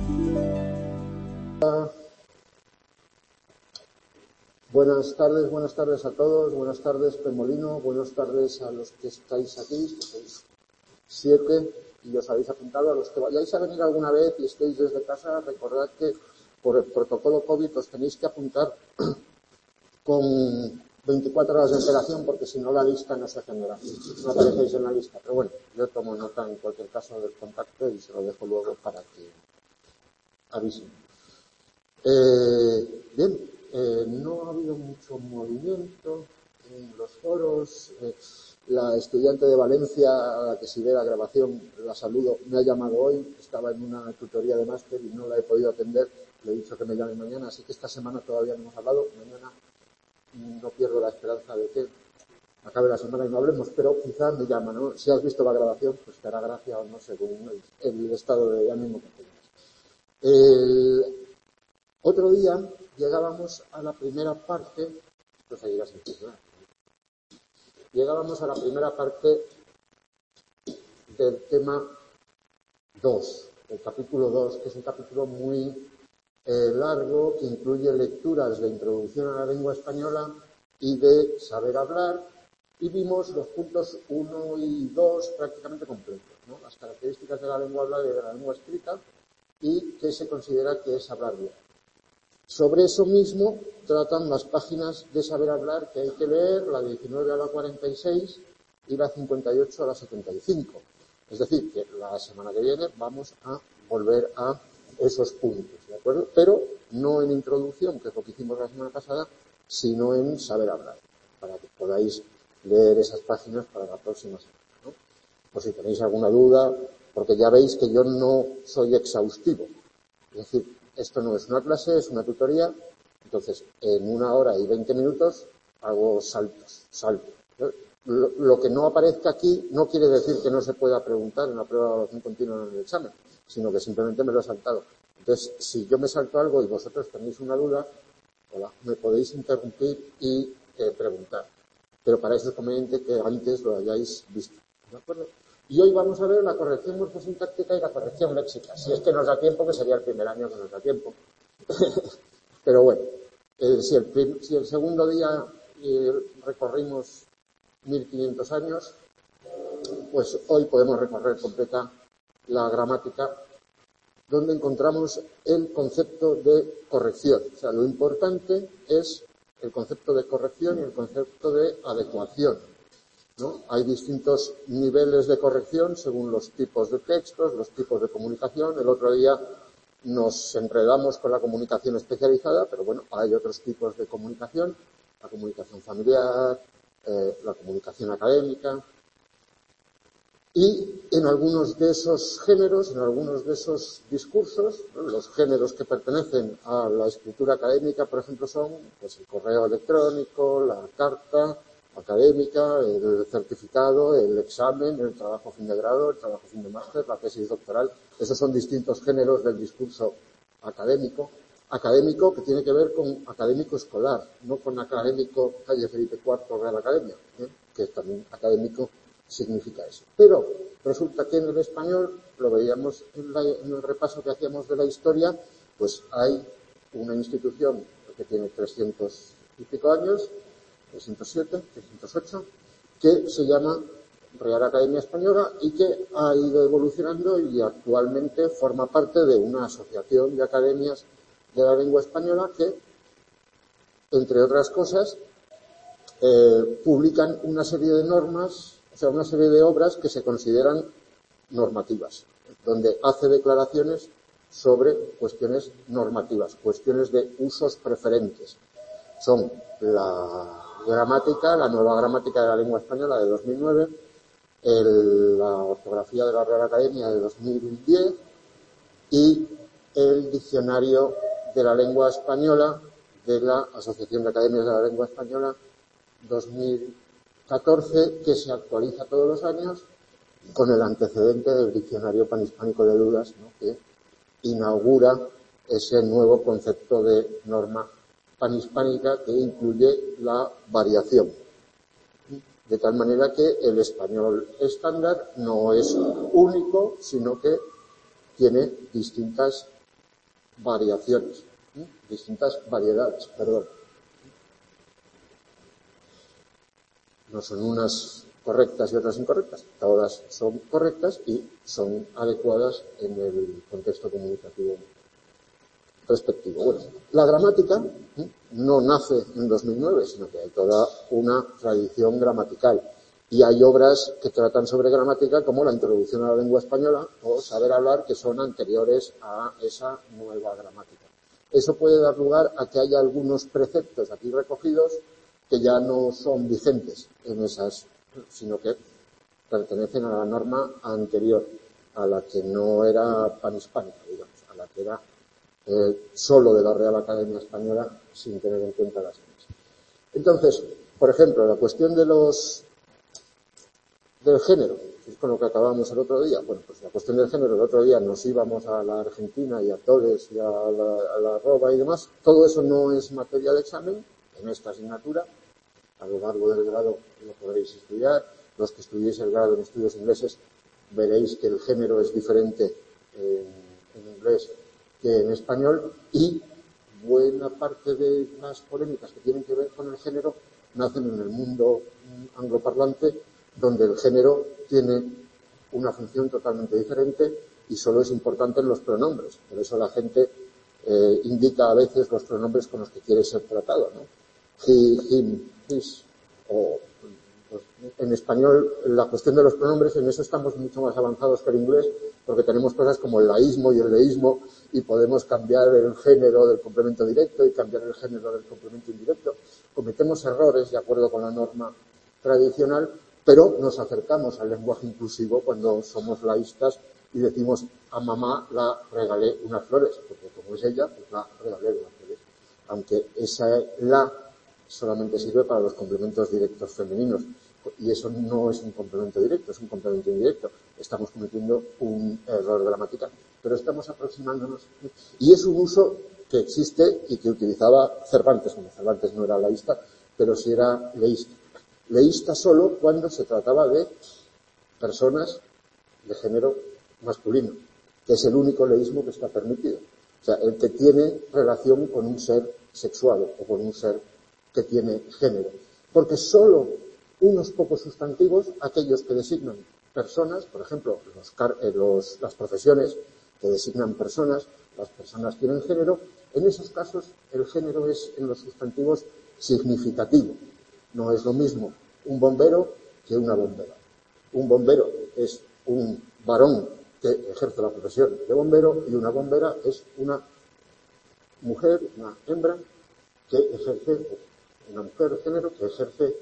Buenas tardes a todos, buenas tardes Pemolino, buenas tardes a los que estáis aquí, que sois 7 y os habéis apuntado. A los que vayáis a venir alguna vez y estéis desde casa, recordad que por el protocolo COVID os tenéis que apuntar con 24 horas de antelación, porque si no la lista no se genera, no aparecéis en la lista. Pero bueno, yo tomo nota en cualquier caso del contacto y se lo dejo luego para que avisen. Bien. No ha habido mucho movimiento en los foros. La estudiante de Valencia, a la que si ve la grabación, la saludo, me ha llamado hoy. Estaba en una tutoría de máster y no la he podido atender. Le he dicho que me llame mañana, así que esta semana todavía no hemos hablado. Mañana no pierdo la esperanza de que acabe la semana y no hablemos, pero quizá me llama, ¿no? Si has visto la grabación, pues te hará gracia o no, según el estado de ánimo que tengas. Otro día llegábamos a la primera parte, llegábamos a la primera parte del tema 2, el capítulo 2, que es un capítulo muy largo, que incluye lecturas de introducción a la lengua española y de saber hablar, y vimos los puntos 1 y 2 prácticamente completos, ¿no? Las características de la lengua hablada y de la lengua escrita, y qué se considera que es hablar bien. Sobre eso mismo tratan las páginas de saber hablar que hay que leer, la 19 a la 46 y la 58 a la 75. Es decir, que la semana que viene vamos a volver a esos puntos, ¿de acuerdo? Pero no en introducción, que es lo que hicimos la semana pasada, sino en saber hablar, para que podáis leer esas páginas para la próxima semana, ¿no? Por si tenéis alguna duda, porque ya veis que yo no soy exhaustivo. Es decir, esto no es una clase, es una tutoría. Entonces, en 1 hora y 20 minutos hago saltos. Lo que no aparezca aquí no quiere decir que no se pueda preguntar en la prueba de evaluación continua en el examen, sino que simplemente me lo he saltado. Entonces, si yo me salto algo y vosotros tenéis una duda, me podéis interrumpir y preguntar. Pero para eso es conveniente que antes lo hayáis visto, ¿de acuerdo? Y hoy vamos a ver la corrección morfosintáctica y la corrección léxica. Si es que nos da tiempo, que sería el primer año que nos da tiempo. Pero bueno, si el segundo día recorrimos 1500 años, pues hoy podemos recorrer completa la gramática, donde encontramos el concepto de corrección. O sea, lo importante es el concepto de corrección y el concepto de adecuación, ¿no? Hay distintos niveles de corrección según los tipos de textos, los tipos de comunicación. El otro día nos enredamos con la comunicación especializada, pero bueno, hay otros tipos de comunicación, la comunicación familiar, la comunicación académica. Y en algunos de esos géneros, en algunos de esos discursos, ¿no? Los géneros que pertenecen a la escritura académica, por ejemplo, son pues, el correo electrónico, la carta académica, el certificado, el examen, el trabajo fin de grado, el trabajo fin de máster, la tesis doctoral. Esos son distintos géneros del discurso académico que tiene que ver con académico escolar, no con académico calle Felipe IV Real Academia, que también académico significa eso. Pero resulta que en el español, lo veíamos en el repaso que hacíamos de la historia, pues hay una institución que tiene 300 y pico años, 307, 308, que se llama Real Academia Española y que ha ido evolucionando y actualmente forma parte de una asociación de academias de la lengua española que, entre otras cosas, publican una serie de normas, o sea, una serie de obras que se consideran normativas, donde hace declaraciones sobre cuestiones normativas, cuestiones de usos preferentes. Son la gramática, la nueva gramática de la lengua española de 2009, la ortografía de la Real Academia de 2010 y el diccionario de la lengua española de la Asociación de Academias de la Lengua Española 2014, que se actualiza todos los años con el antecedente del Diccionario Panhispánico de Dudas, ¿no? Que inaugura ese nuevo concepto de norma panhispánica que incluye la variación. De tal manera que el español estándar no es único, sino que tiene distintas variaciones, distintas variedades, perdón. No son unas correctas y otras incorrectas, todas son correctas y son adecuadas en el contexto comunicativo respectivo. Bueno, la gramática no nace en 2009, sino que hay toda una tradición gramatical. Y hay obras que tratan sobre gramática, como la Introducción a la Lengua Española o Saber Hablar, que son anteriores a esa nueva gramática. Eso puede dar lugar a que haya algunos preceptos aquí recogidos que ya no son vigentes en esas, sino que pertenecen a la norma anterior, a la que no era panhispánica, digamos, a la que era solo de la Real Academia Española, sin tener en cuenta las demás. Entonces, por ejemplo, la cuestión del género, que es con lo que acabamos el otro día. Bueno, pues la cuestión del género, el otro día nos íbamos a la Argentina y a Todes y a la Roba y demás. Todo eso no es materia de examen en esta asignatura. A lo largo del grado lo podréis estudiar. Los que estudiéis el grado en estudios ingleses veréis que el género es diferente en inglés que en español, y buena parte de las polémicas que tienen que ver con el género nacen en el mundo angloparlante, donde el género tiene una función totalmente diferente y solo es importante en los pronombres. Por eso la gente indica a veces los pronombres con los que quiere ser tratado, ¿no? He, him, his, o pues, en español la cuestión de los pronombres, en eso estamos mucho más avanzados que el inglés, porque tenemos cosas como el laísmo y el deísmo, y podemos cambiar el género del complemento directo y cambiar el género del complemento indirecto. Cometemos errores de acuerdo con la norma tradicional, pero nos acercamos al lenguaje inclusivo cuando somos laístas y decimos: a mamá la regalé unas flores, porque como es ella, pues la regalé unas flores. Aunque esa la solamente sirve para los complementos directos femeninos, y eso no es un complemento directo, es un complemento indirecto. Estamos cometiendo un error gramatical, pero estamos aproximándonos, y es un uso que existe y que utilizaba Cervantes. Bueno, Cervantes no era laísta, pero sí era leísta. Leísta solo cuando se trataba de personas de género masculino, que es el único leísmo que está permitido. O sea, el que tiene relación con un ser sexuado o con un ser que tiene género. Porque solo unos pocos sustantivos, aquellos que designan personas, por ejemplo, las profesiones que designan personas, las personas tienen género, en esos casos el género es en los sustantivos significativo. No es lo mismo un bombero que una bombera. Un bombero es un varón que ejerce la profesión de bombero, y una bombera es una mujer, una hembra, que ejerce, una mujer de género que ejerce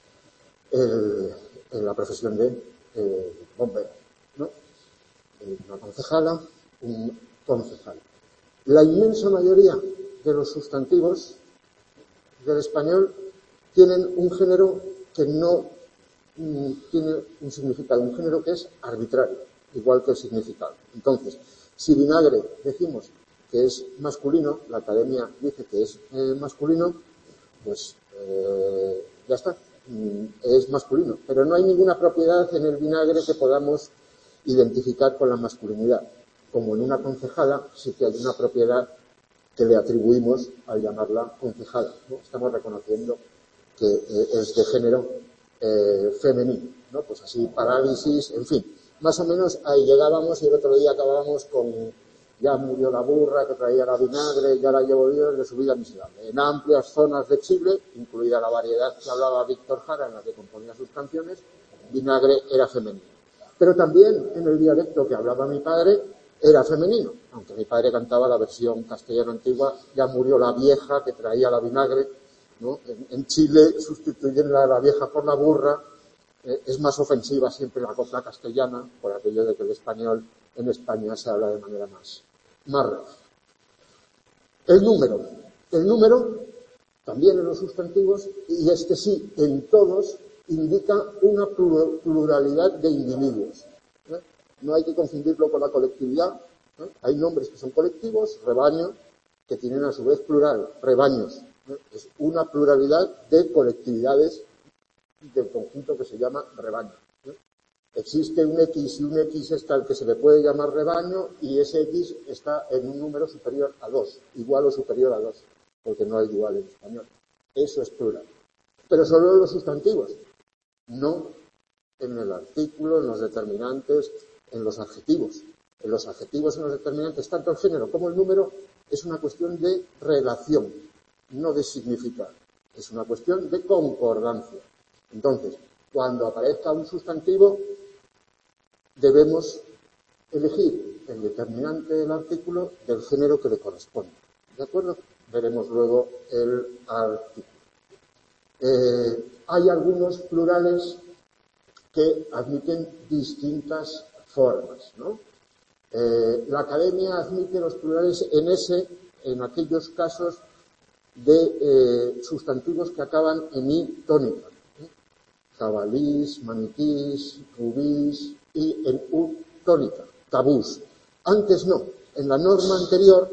en la profesión de bombero, ¿no? Una concejala, un concejal. La inmensa mayoría de los sustantivos del español tienen un género que no tiene un significado, un género que es arbitrario, igual que el significado. Entonces, si vinagre decimos que es masculino, la academia dice que es masculino, pues ya está, es masculino. Pero no hay ninguna propiedad en el vinagre que podamos identificar con la masculinidad. Como en una concejala sí que hay una propiedad que le atribuimos al llamarla concejala, ¿no? Estamos reconociendo que es de género femenino, ¿no? Pues así, parálisis, en fin. Más o menos ahí llegábamos, y el otro día acabábamos con: ya murió la burra que traía la vinagre, ya la llevo Dios de su vida miserable. En amplias zonas de Chile, incluida la variedad que hablaba Víctor Jara, en la que componía sus canciones, vinagre era femenino. Pero también en el dialecto que hablaba mi padre era femenino, aunque mi padre cantaba la versión castellana antigua: ya murió la vieja que traía la vinagre, ¿no? En Chile sustituyen la vieja por la burra. Es más ofensiva siempre la copla castellana, por aquello de que el español en España se habla de manera más real. El número también en los sustantivos, y este sí, en todos, indica una pluralidad de individuos. No hay que confundirlo con la colectividad. Hay nombres que son colectivos: rebaño, que tienen a su vez plural, rebaños. Es una pluralidad de colectividades del conjunto que se llama rebaño. Existe un X y un X es tal que se le puede llamar rebaño y ese X está en un número superior a 2, igual o superior a 2, porque no hay igual en español. Eso es plural. Pero solo en los sustantivos, no en el artículo, en los determinantes, en los adjetivos. En los adjetivos, en los determinantes, tanto el género como el número, es una cuestión de relación, no de significado. Es una cuestión de concordancia. Entonces, cuando aparezca un sustantivo, debemos elegir el determinante del artículo del género que le corresponde. ¿De acuerdo? Veremos luego el artículo. Hay algunos plurales que admiten distintas formas, ¿no? La Academia admite los plurales en aquellos casos de sustantivos que acaban en I tónica. Jabalís, maniquís, rubís y en U tónica, tabús. Antes no. En la norma anterior,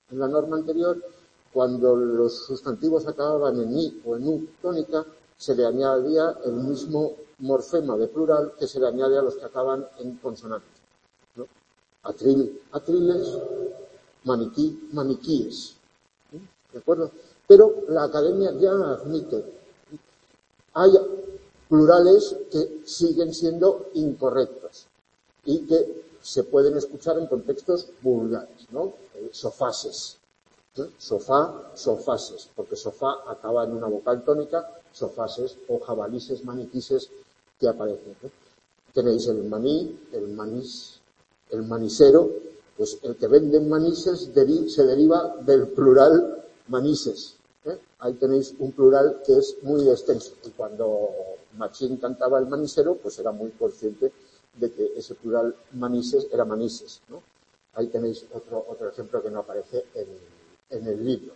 cuando los sustantivos acababan en I o en U tónica, se le añadía el mismo morfema de plural que se le añade a los que acaban en consonantes, ¿no? Atril, atriles, maniquí, maniquíes. ¿De acuerdo? Pero la Academia ya admite. Hay plurales que siguen siendo incorrectos y que se pueden escuchar en contextos vulgares, ¿no? Sofases. Sofá, sofases, porque sofá acaba en una vocal tónica, sofases o jabalises, maniquises que aparecen, ¿no? Tenéis el maní, el manís, el manisero, pues el que vende manises se deriva del plural manises. Ahí tenéis un plural que es muy extenso. Y cuando Machín cantaba el manisero, pues era muy consciente de que ese plural manises era manises, ¿no? Ahí tenéis otro ejemplo que no aparece en el libro.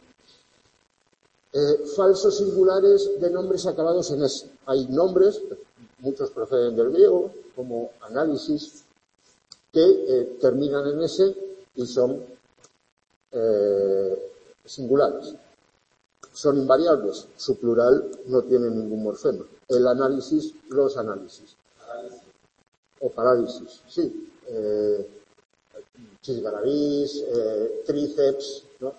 Falsos singulares de nombres acabados en S. Hay nombres, muchos proceden del griego, como análisis, que terminan en S y son singulares. Son invariables, su plural no tiene ningún morfema. El análisis, los análisis. O parálisis, sí. Chisgarabís, tríceps, ¿no?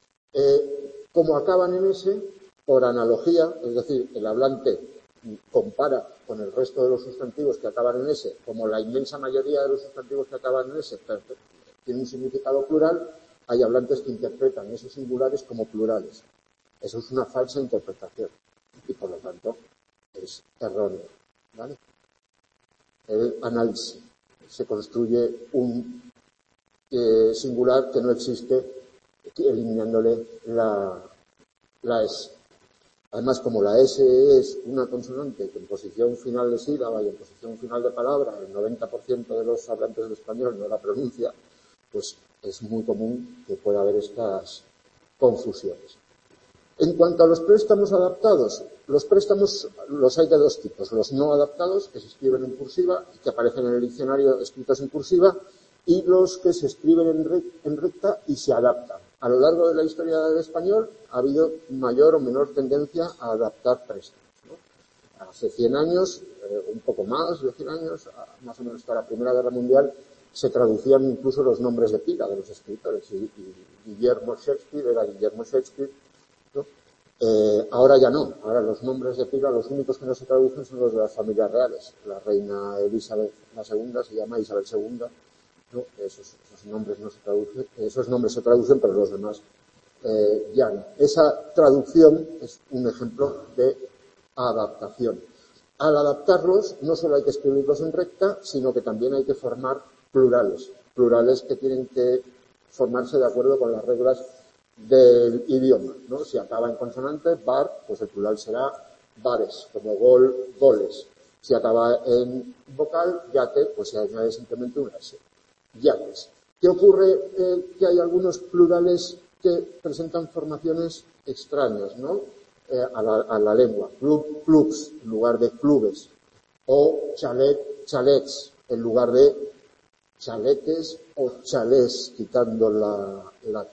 Como acaban en S, por analogía, es decir, el hablante compara con el resto de los sustantivos que acaban en S, como la inmensa mayoría de los sustantivos que acaban en S tienen un significado plural, hay hablantes que interpretan esos singulares como plurales. Eso es una falsa interpretación y, por lo tanto, es erróneo, ¿vale? El análisis. Se construye un singular que no existe, eliminándole la S. Además, como la S es una consonante que en posición final de sílaba y en posición final de palabra el 90% de los hablantes del español no la pronuncia, pues es muy común que pueda haber estas confusiones. En cuanto a los préstamos adaptados, los préstamos los hay de dos tipos. Los no adaptados, que se escriben en cursiva y que aparecen en el diccionario escritos en cursiva, y los que se escriben en recta y se adaptan. A lo largo de la historia del español ha habido mayor o menor tendencia a adaptar préstamos, ¿no? Hace 100 años, un poco más de 100 años, más o menos hasta la Primera Guerra Mundial, se traducían incluso los nombres de pila de los escritores. Y Guillermo Shakespeare era Guillermo Shakespeare, ¿no? Ahora ya no. Ahora los nombres de pila, los únicos que no se traducen son los de las familias reales. La reina Elizabeth II se llama Isabel II. ¿No? Esos nombres no se traducen, esos nombres se traducen, pero los demás ya no. Esa traducción es un ejemplo de adaptación. Al adaptarlos, no solo hay que escribirlos en recta, sino que también hay que formar plurales que tienen que formarse de acuerdo con las reglas del idioma, ¿no? Si acaba en consonante, bar, pues el plural será bares, como gol, goles. Si acaba en vocal, yate, pues se añade simplemente una S. Yates. ¿Qué ocurre? Que hay algunos plurales que presentan formaciones extrañas, ¿no? A la lengua. Clubs en lugar de clubes. O chalets en lugar de chaletes o chalés, quitando la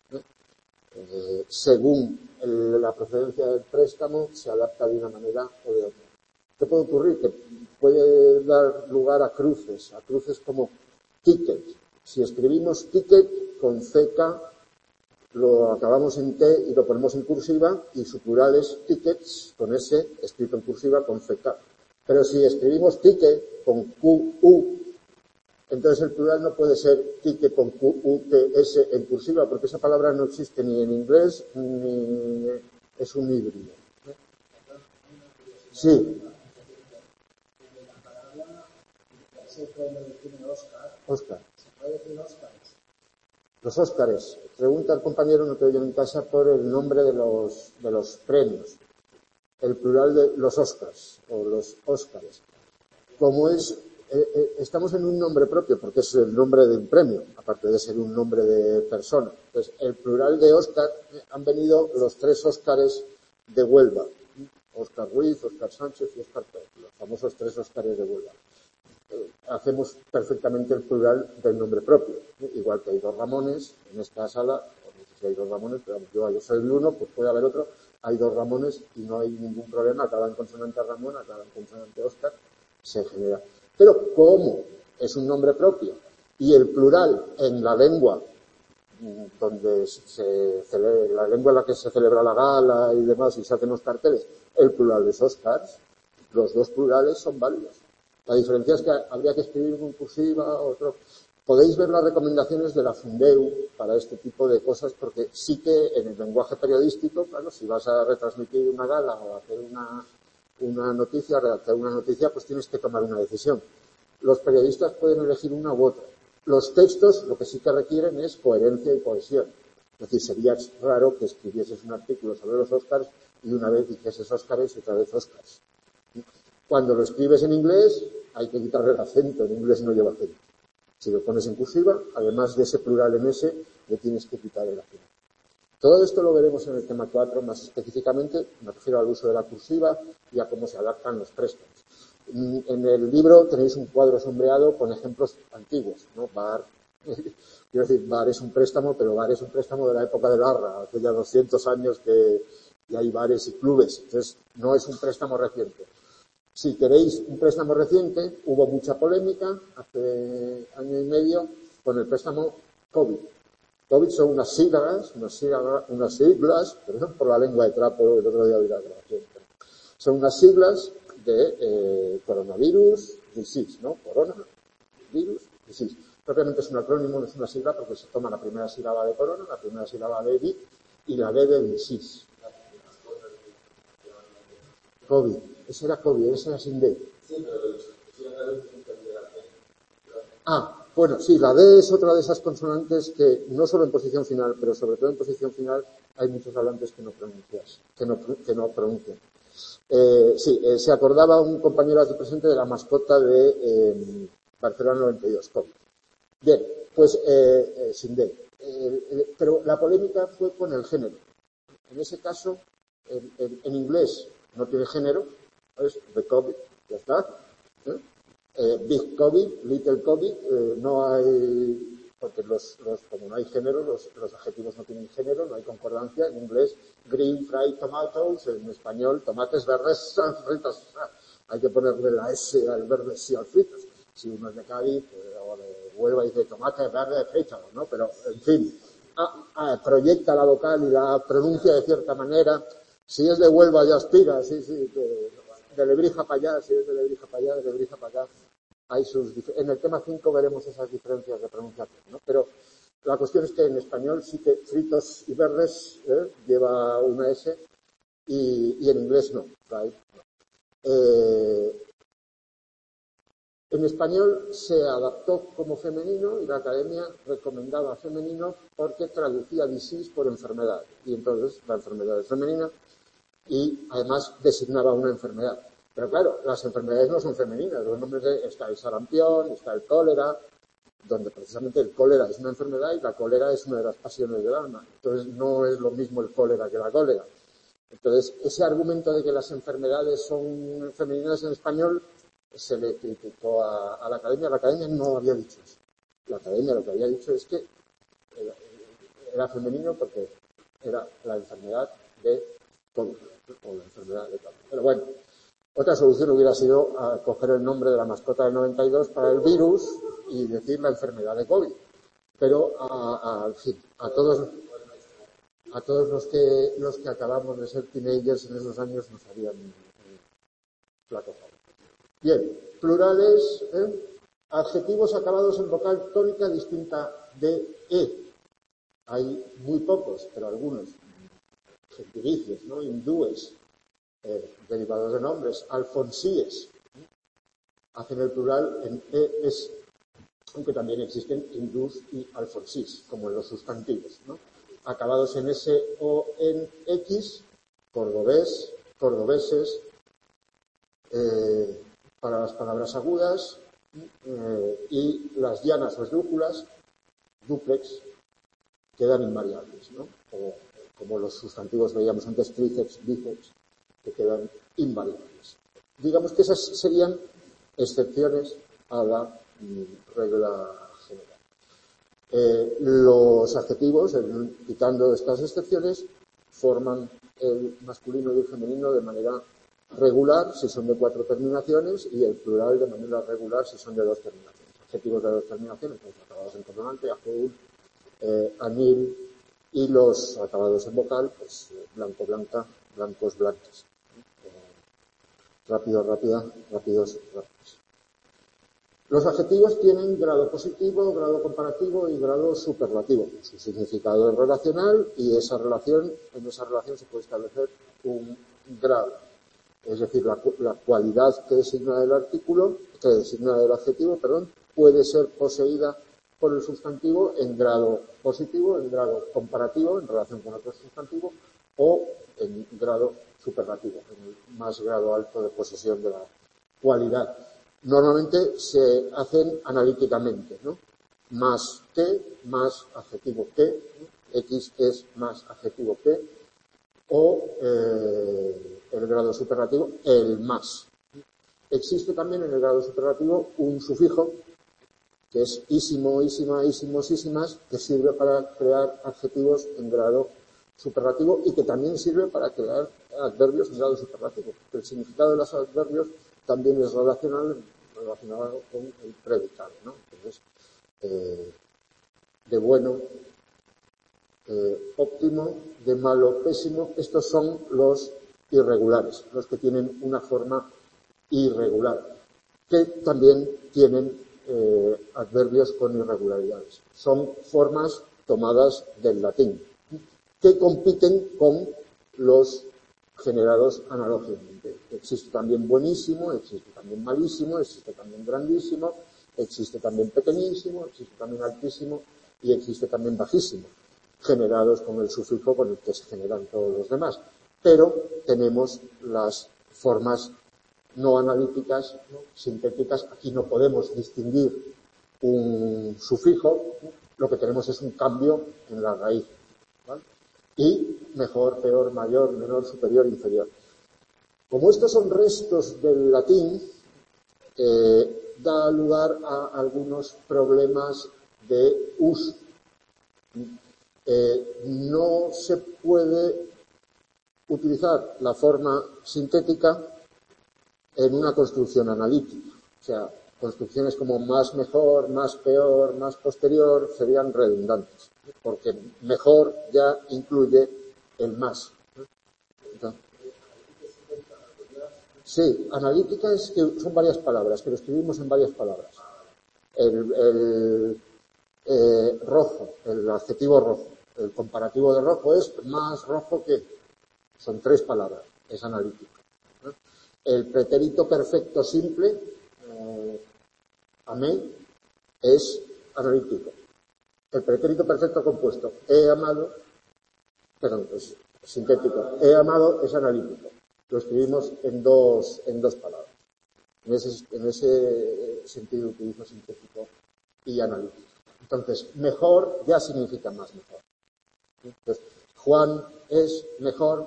T. Según la procedencia del préstamo, se adapta de una manera o de otra. ¿Qué puede ocurrir? Que puede dar lugar a cruces como ticket. Si escribimos ticket con CK, lo acabamos en T y lo ponemos en cursiva, y su plural es tickets, con S, escrito en cursiva, con CK. Pero si escribimos ticket con QU, entonces el plural no puede ser ticket con QUTS en cursiva, porque esa palabra no existe ni en inglés, ni es un híbrido. Sí. Oscar. Los Óscares. Pregunta el compañero, no te oye en casa, por el nombre de los premios. El plural de los Óscars o los Óscares. Como estamos en un nombre propio, porque es el nombre de un premio, aparte de ser un nombre de persona. Entonces, el plural de Óscar, han venido los 3 Óscares de Huelva. Óscar Ruiz, Óscar Sánchez y Óscar Pérez, los famosos 3 Óscares de Huelva. Hacemos perfectamente el plural del nombre propio. Igual que hay 2 Ramones en esta sala, no sé si hay 2 Ramones, pero yo soy el uno, pues puede haber otro. Hay 2 Ramones y no hay ningún problema, acaba en consonante Ramón, acaba en consonante Óscar, se genera. Pero como es un nombre propio y el plural en la lengua donde la lengua en la que se celebra la gala y demás y se hacen los carteles, el plural es Óscars, los 2 plurales son válidos. La diferencia es que habría que escribir en cursiva, otro. Podéis ver las recomendaciones de la Fundeu para este tipo de cosas, porque sí que en el lenguaje periodístico, claro, si vas a retransmitir una gala o hacer una noticia, redactar una noticia, pues tienes que tomar una decisión. Los periodistas pueden elegir una u otra. Los textos lo que sí que requieren es coherencia y cohesión. Es decir, sería raro que escribieses un artículo sobre los Óscars y una vez dijeses Óscares y otra vez Óscars. Cuando lo escribes en inglés, hay que quitarle el acento. En inglés no lleva acento. Si lo pones en cursiva, además de ese plural en S, le tienes que quitar el acento. Todo esto lo veremos en el tema 4 más específicamente. Me refiero al uso de la cursiva y a cómo se adaptan los préstamos. En el libro tenéis un cuadro sombreado con ejemplos antiguos, ¿no? Bar, quiero decir, bar es un préstamo, pero bar es un préstamo de la época de Larra, hace ya 200 años que hay bares y clubes. Entonces, no es un préstamo reciente. Si queréis un préstamo reciente, hubo mucha polémica hace año y medio con el préstamo COVID. COVID son unas siglas, perdón por la lengua de trapo, el otro día vi la grabación. Son unas siglas de coronavirus disease, ¿no? Coronavirus disease. Propiamente es un acrónimo, no es una sigla, porque se toma la primera sílaba de corona, la primera sílaba de vid y la D de disease. COVID. Ese era COVID, ese era sin D. Bueno, sí, la D es otra de esas consonantes que no solo en posición final, pero sobre todo en posición final hay muchos hablantes que no pronuncian. Se acordaba un compañero aquí presente de la mascota de Barcelona 92, COVID. Bien, pues sin D. Pero la polémica fue con el género. En ese caso, en inglés no tiene género, es the COVID, ya está. Big COVID, little COVID, no hay, porque como no hay género, los adjetivos no tienen género, no hay concordancia. En inglés, green fried tomatoes, en español, tomates verdes fritos. Hay que ponerle la S al verde y al fritos. Si uno es de Cádiz o de Huelva dice tomates verdes fritos, ¿no? Pero, en fin, proyecta la vocal y la pronuncia de cierta manera. Si es de Huelva ya aspira, sí, de Lebrija para allá, si es de Lebrija para allá, de Lebrija para acá. En el tema 5 veremos esas diferencias de pronunciación, ¿no? Pero la cuestión es que en español sí que fritos y verdes lleva una S y en inglés no. Right? En español se adaptó como femenino y la academia recomendaba femenino porque traducía disease por enfermedad. Y entonces la enfermedad es femenina y además designaba una enfermedad. Pero claro, las enfermedades no son femeninas. Los nombres está el sarampión, está el cólera, donde precisamente el cólera es una enfermedad y la cólera es una de las pasiones del alma. Entonces no es lo mismo el cólera que la cólera. Entonces, ese argumento de que las enfermedades son femeninas en español se le criticó a la academia. La academia no había dicho eso. La academia lo que había dicho es que era femenino porque era la enfermedad de COVID, o la enfermedad de COVID. Pero bueno, Otra solución hubiera sido coger el nombre de la mascota del 92 para el virus y decir la enfermedad de COVID. Pero, en fin, a todos los que acabamos de ser teenagers en esos años nos harían flaco favor. Bien, plurales, adjetivos acabados en vocal tónica distinta de E. Hay muy pocos, pero algunos gentilicios, ¿no? Hindúes, derivados de nombres, alfonsíes, hacen el plural en ES, aunque también existen hindús y alfonsís, como en los sustantivos, ¿no? Acabados en S o en X, cordobés, cordobeses, para las palabras agudas, y las llanas o esdrújulas, dúplex, quedan invariables, ¿no? O, como los sustantivos veíamos antes, tríceps, bíceps, que quedan invariables. Digamos que esas serían excepciones a la regla general. Los adjetivos, quitando estas excepciones, forman el masculino y el femenino de manera regular si son de 4 terminaciones y el plural de manera regular si son de 2 terminaciones. Adjetivos de 2 terminaciones, los acabados en consonante, azul, anil, y los acabados en vocal, pues blanco, blanca, blancos, blancas. Rápido, rápida, rápidos, rápidos. Los adjetivos tienen grado positivo, grado comparativo y grado superlativo. Su significado es relacional y en esa relación se puede establecer un grado. Es decir, la cualidad que designa el adjetivo, puede ser poseída por el sustantivo en grado positivo, en grado comparativo, en relación con otro sustantivo, o en grado superlativo, en el más grado alto de posesión de la cualidad. Normalmente se hacen analíticamente, ¿no? Más que, más adjetivo que, X es más adjetivo que, o el grado superlativo, el más. Existe también en el grado superlativo un sufijo, que es ísimo, ísima, ísimos, ísimas, que sirve para crear adjetivos en grado superlativo y que también sirve para crear adverbios en grado superlativo. Porque el significado de los adverbios también es relacionado con el predicado, ¿no? Entonces, de bueno, óptimo, de malo, pésimo, estos son los irregulares, los que tienen una forma irregular, que también tienen adverbios con irregularidades. Son formas tomadas del latín, que compiten con los generados analógicamente. Existe también buenísimo, existe también malísimo, existe también grandísimo, existe también pequeñísimo, existe también altísimo y existe también bajísimo, generados con el sufijo con el que se generan todos los demás. Pero tenemos las formas no analíticas, ¿no? Sintéticas. Aquí no podemos distinguir un sufijo, lo que tenemos es un cambio en la raíz, ¿vale? Y mejor, peor, mayor, menor, superior, inferior. Como estos son restos del latín, da lugar a algunos problemas de uso. No se puede utilizar la forma sintética en una construcción analítica. O sea, construcciones como más mejor, más peor, más posterior serían redundantes, porque mejor ya incluye el más. Entonces, sí, analítica es que son varias palabras, que lo escribimos en varias palabras. Rojo, el adjetivo rojo, el comparativo de rojo es más rojo que, son 3 palabras, es analítico. El pretérito perfecto simple, amé, es analítico. El pretérito perfecto compuesto, he amado, es sintético, he amado es analítico. Lo escribimos en dos palabras. En ese sentido utilizo sintético y analítico. Entonces, mejor ya significa más mejor. Entonces, Juan es mejor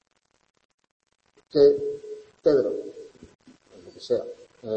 que Pedro, lo que sea.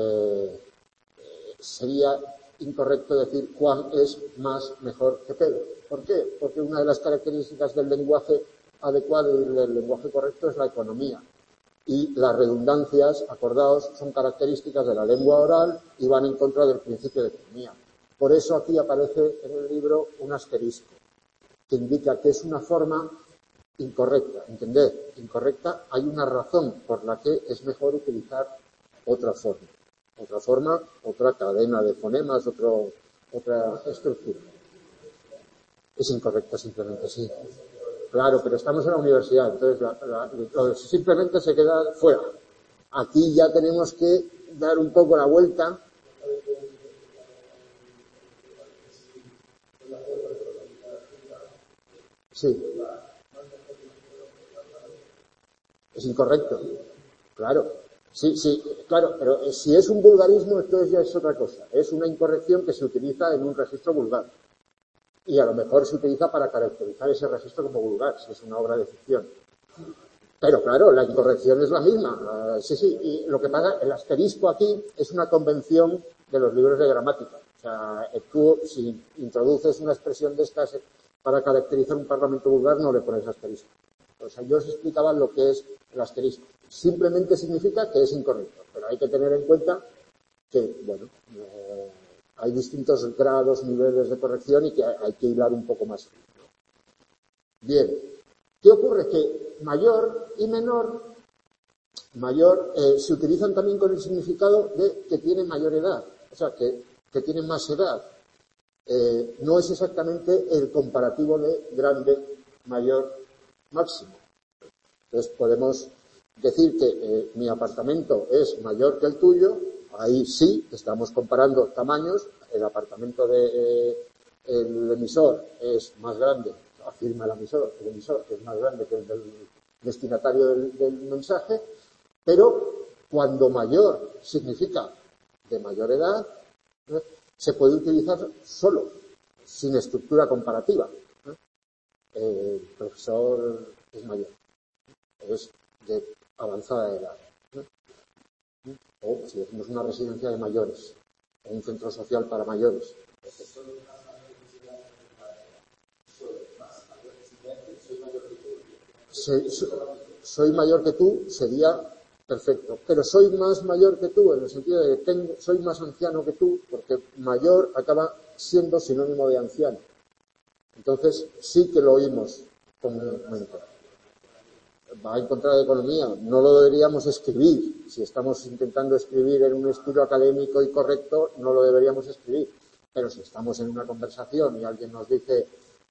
Sería incorrecto decir Juan es más mejor que Pedro. ¿Por qué? Porque una de las características del lenguaje adecuado y del lenguaje correcto es la economía. Y las redundancias, acordaos, son características de la lengua oral y van en contra del principio de economía. Por eso aquí aparece en el libro un asterisco, que indica que es una forma incorrecta. ¿Entended? Incorrecta, hay una razón por la que es mejor utilizar otra forma. Otra forma, otra cadena de fonemas, otra estructura. Es incorrecta simplemente, sí. Claro, pero estamos en la universidad, entonces simplemente se queda fuera. Aquí ya tenemos que dar un poco la vuelta. Sí. Es incorrecto. Claro. Sí, sí, claro, pero si es un vulgarismo, entonces ya es otra cosa. Es una incorrección que se utiliza en un registro vulgar. Y a lo mejor se utiliza para caracterizar ese registro como vulgar, si es una obra de ficción. Pero claro, la incorrección es la misma. Sí, sí, y lo que pasa, el asterisco aquí es una convención de los libros de gramática. O sea, tú, si introduces una expresión de estas para caracterizar un parlamento vulgar, no le pones asterisco. O sea, yo os explicaba lo que es el asterisco. Simplemente significa que es incorrecto, pero hay que tener en cuenta que, bueno, hay distintos grados, niveles de corrección y que hay que hilar un poco más. Bien, ¿qué ocurre? Que mayor y menor, mayor, se utilizan también con el significado de que tiene mayor edad, o sea, que tiene más edad. No es exactamente el comparativo de grande, mayor, máximo. Entonces podemos decir que mi apartamento es mayor que el tuyo, ahí sí, estamos comparando tamaños, el apartamento del emisor es más grande, afirma el emisor que es más grande que el del destinatario del mensaje, pero cuando mayor significa de mayor edad, se puede utilizar solo, sin estructura comparativa. El profesor es mayor, es de avanzada edad. O si decimos una residencia de mayores, o un centro social para mayores. Soy mayor que tú sería perfecto, pero soy más mayor que tú en el sentido de que soy más anciano que tú, porque mayor acaba siendo sinónimo de anciano. Entonces sí que lo oímos comúnmente. Va en contra de economía, no lo deberíamos escribir. Si estamos intentando escribir en un estilo académico y correcto, no lo deberíamos escribir. Pero si estamos en una conversación y alguien nos dice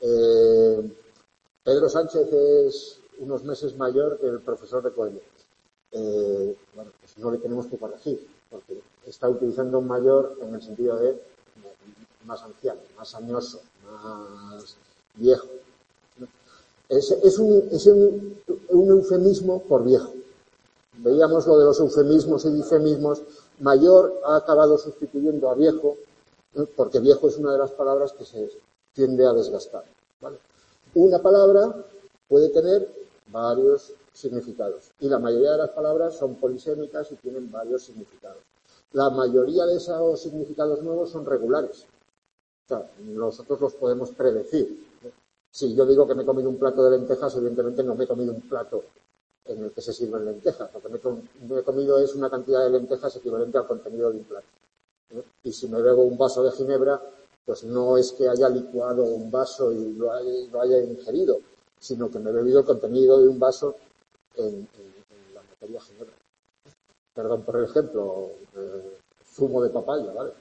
Pedro Sánchez es unos meses mayor que el profesor de Coelho, bueno, pues no le tenemos que corregir, porque está utilizando un mayor en el sentido de más anciano, más añoso, más viejo. Es un eufemismo por viejo. Veíamos lo de los eufemismos y difemismos. Mayor ha acabado sustituyendo a viejo, porque viejo es una de las palabras que se tiende a desgastar. ¿Vale? Una palabra puede tener varios significados y la mayoría de las palabras son polisémicas y tienen varios significados. La mayoría de esos significados nuevos son regulares. O sea, nosotros los podemos predecir. Si yo digo que me he comido un plato de lentejas, evidentemente no me he comido un plato en el que se sirven lentejas. Lo que me he comido es una cantidad de lentejas equivalente al contenido de un plato. Y si me bebo un vaso de ginebra, pues no es que haya licuado un vaso y lo haya ingerido, sino que me he bebido el contenido de un vaso en la materia ginebra. Perdón por el ejemplo, zumo de papaya, ¿vale?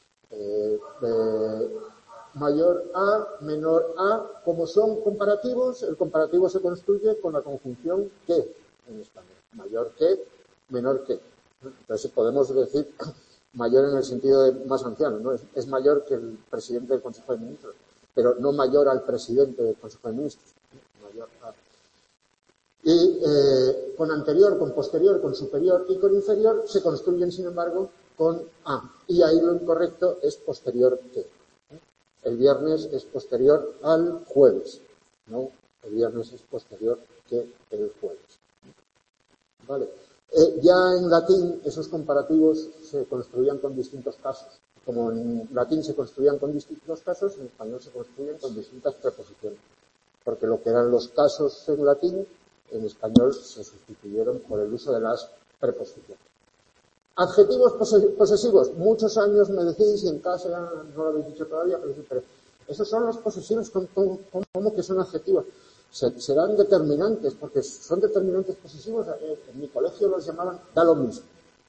Mayor a, menor a, como son comparativos, el comparativo se construye con la conjunción que en español. Mayor que, menor que. Entonces podemos decir mayor en el sentido de más anciano, ¿no? Es mayor que el presidente del Consejo de Ministros, pero no mayor al presidente del Consejo de Ministros. Mayor a. Y con anterior, con posterior, con superior y con inferior se construyen, sin embargo, con a. Y ahí lo incorrecto es posterior que. El viernes es posterior al jueves, ¿no? El viernes es posterior que el jueves. ¿Vale? Ya en latín esos comparativos se construían con distintos casos. Como en latín se construían con distintos casos, en español se construyen con distintas preposiciones. Porque lo que eran los casos en latín en español se sustituyeron por el uso de las preposiciones. Adjetivos posesivos. Muchos años me decís, y en casa no lo habéis dicho todavía, pero esos son los posesivos, ¿cómo que son adjetivos? Serán determinantes, porque son determinantes posesivos. En mi colegio los llamaban, da lo mismo.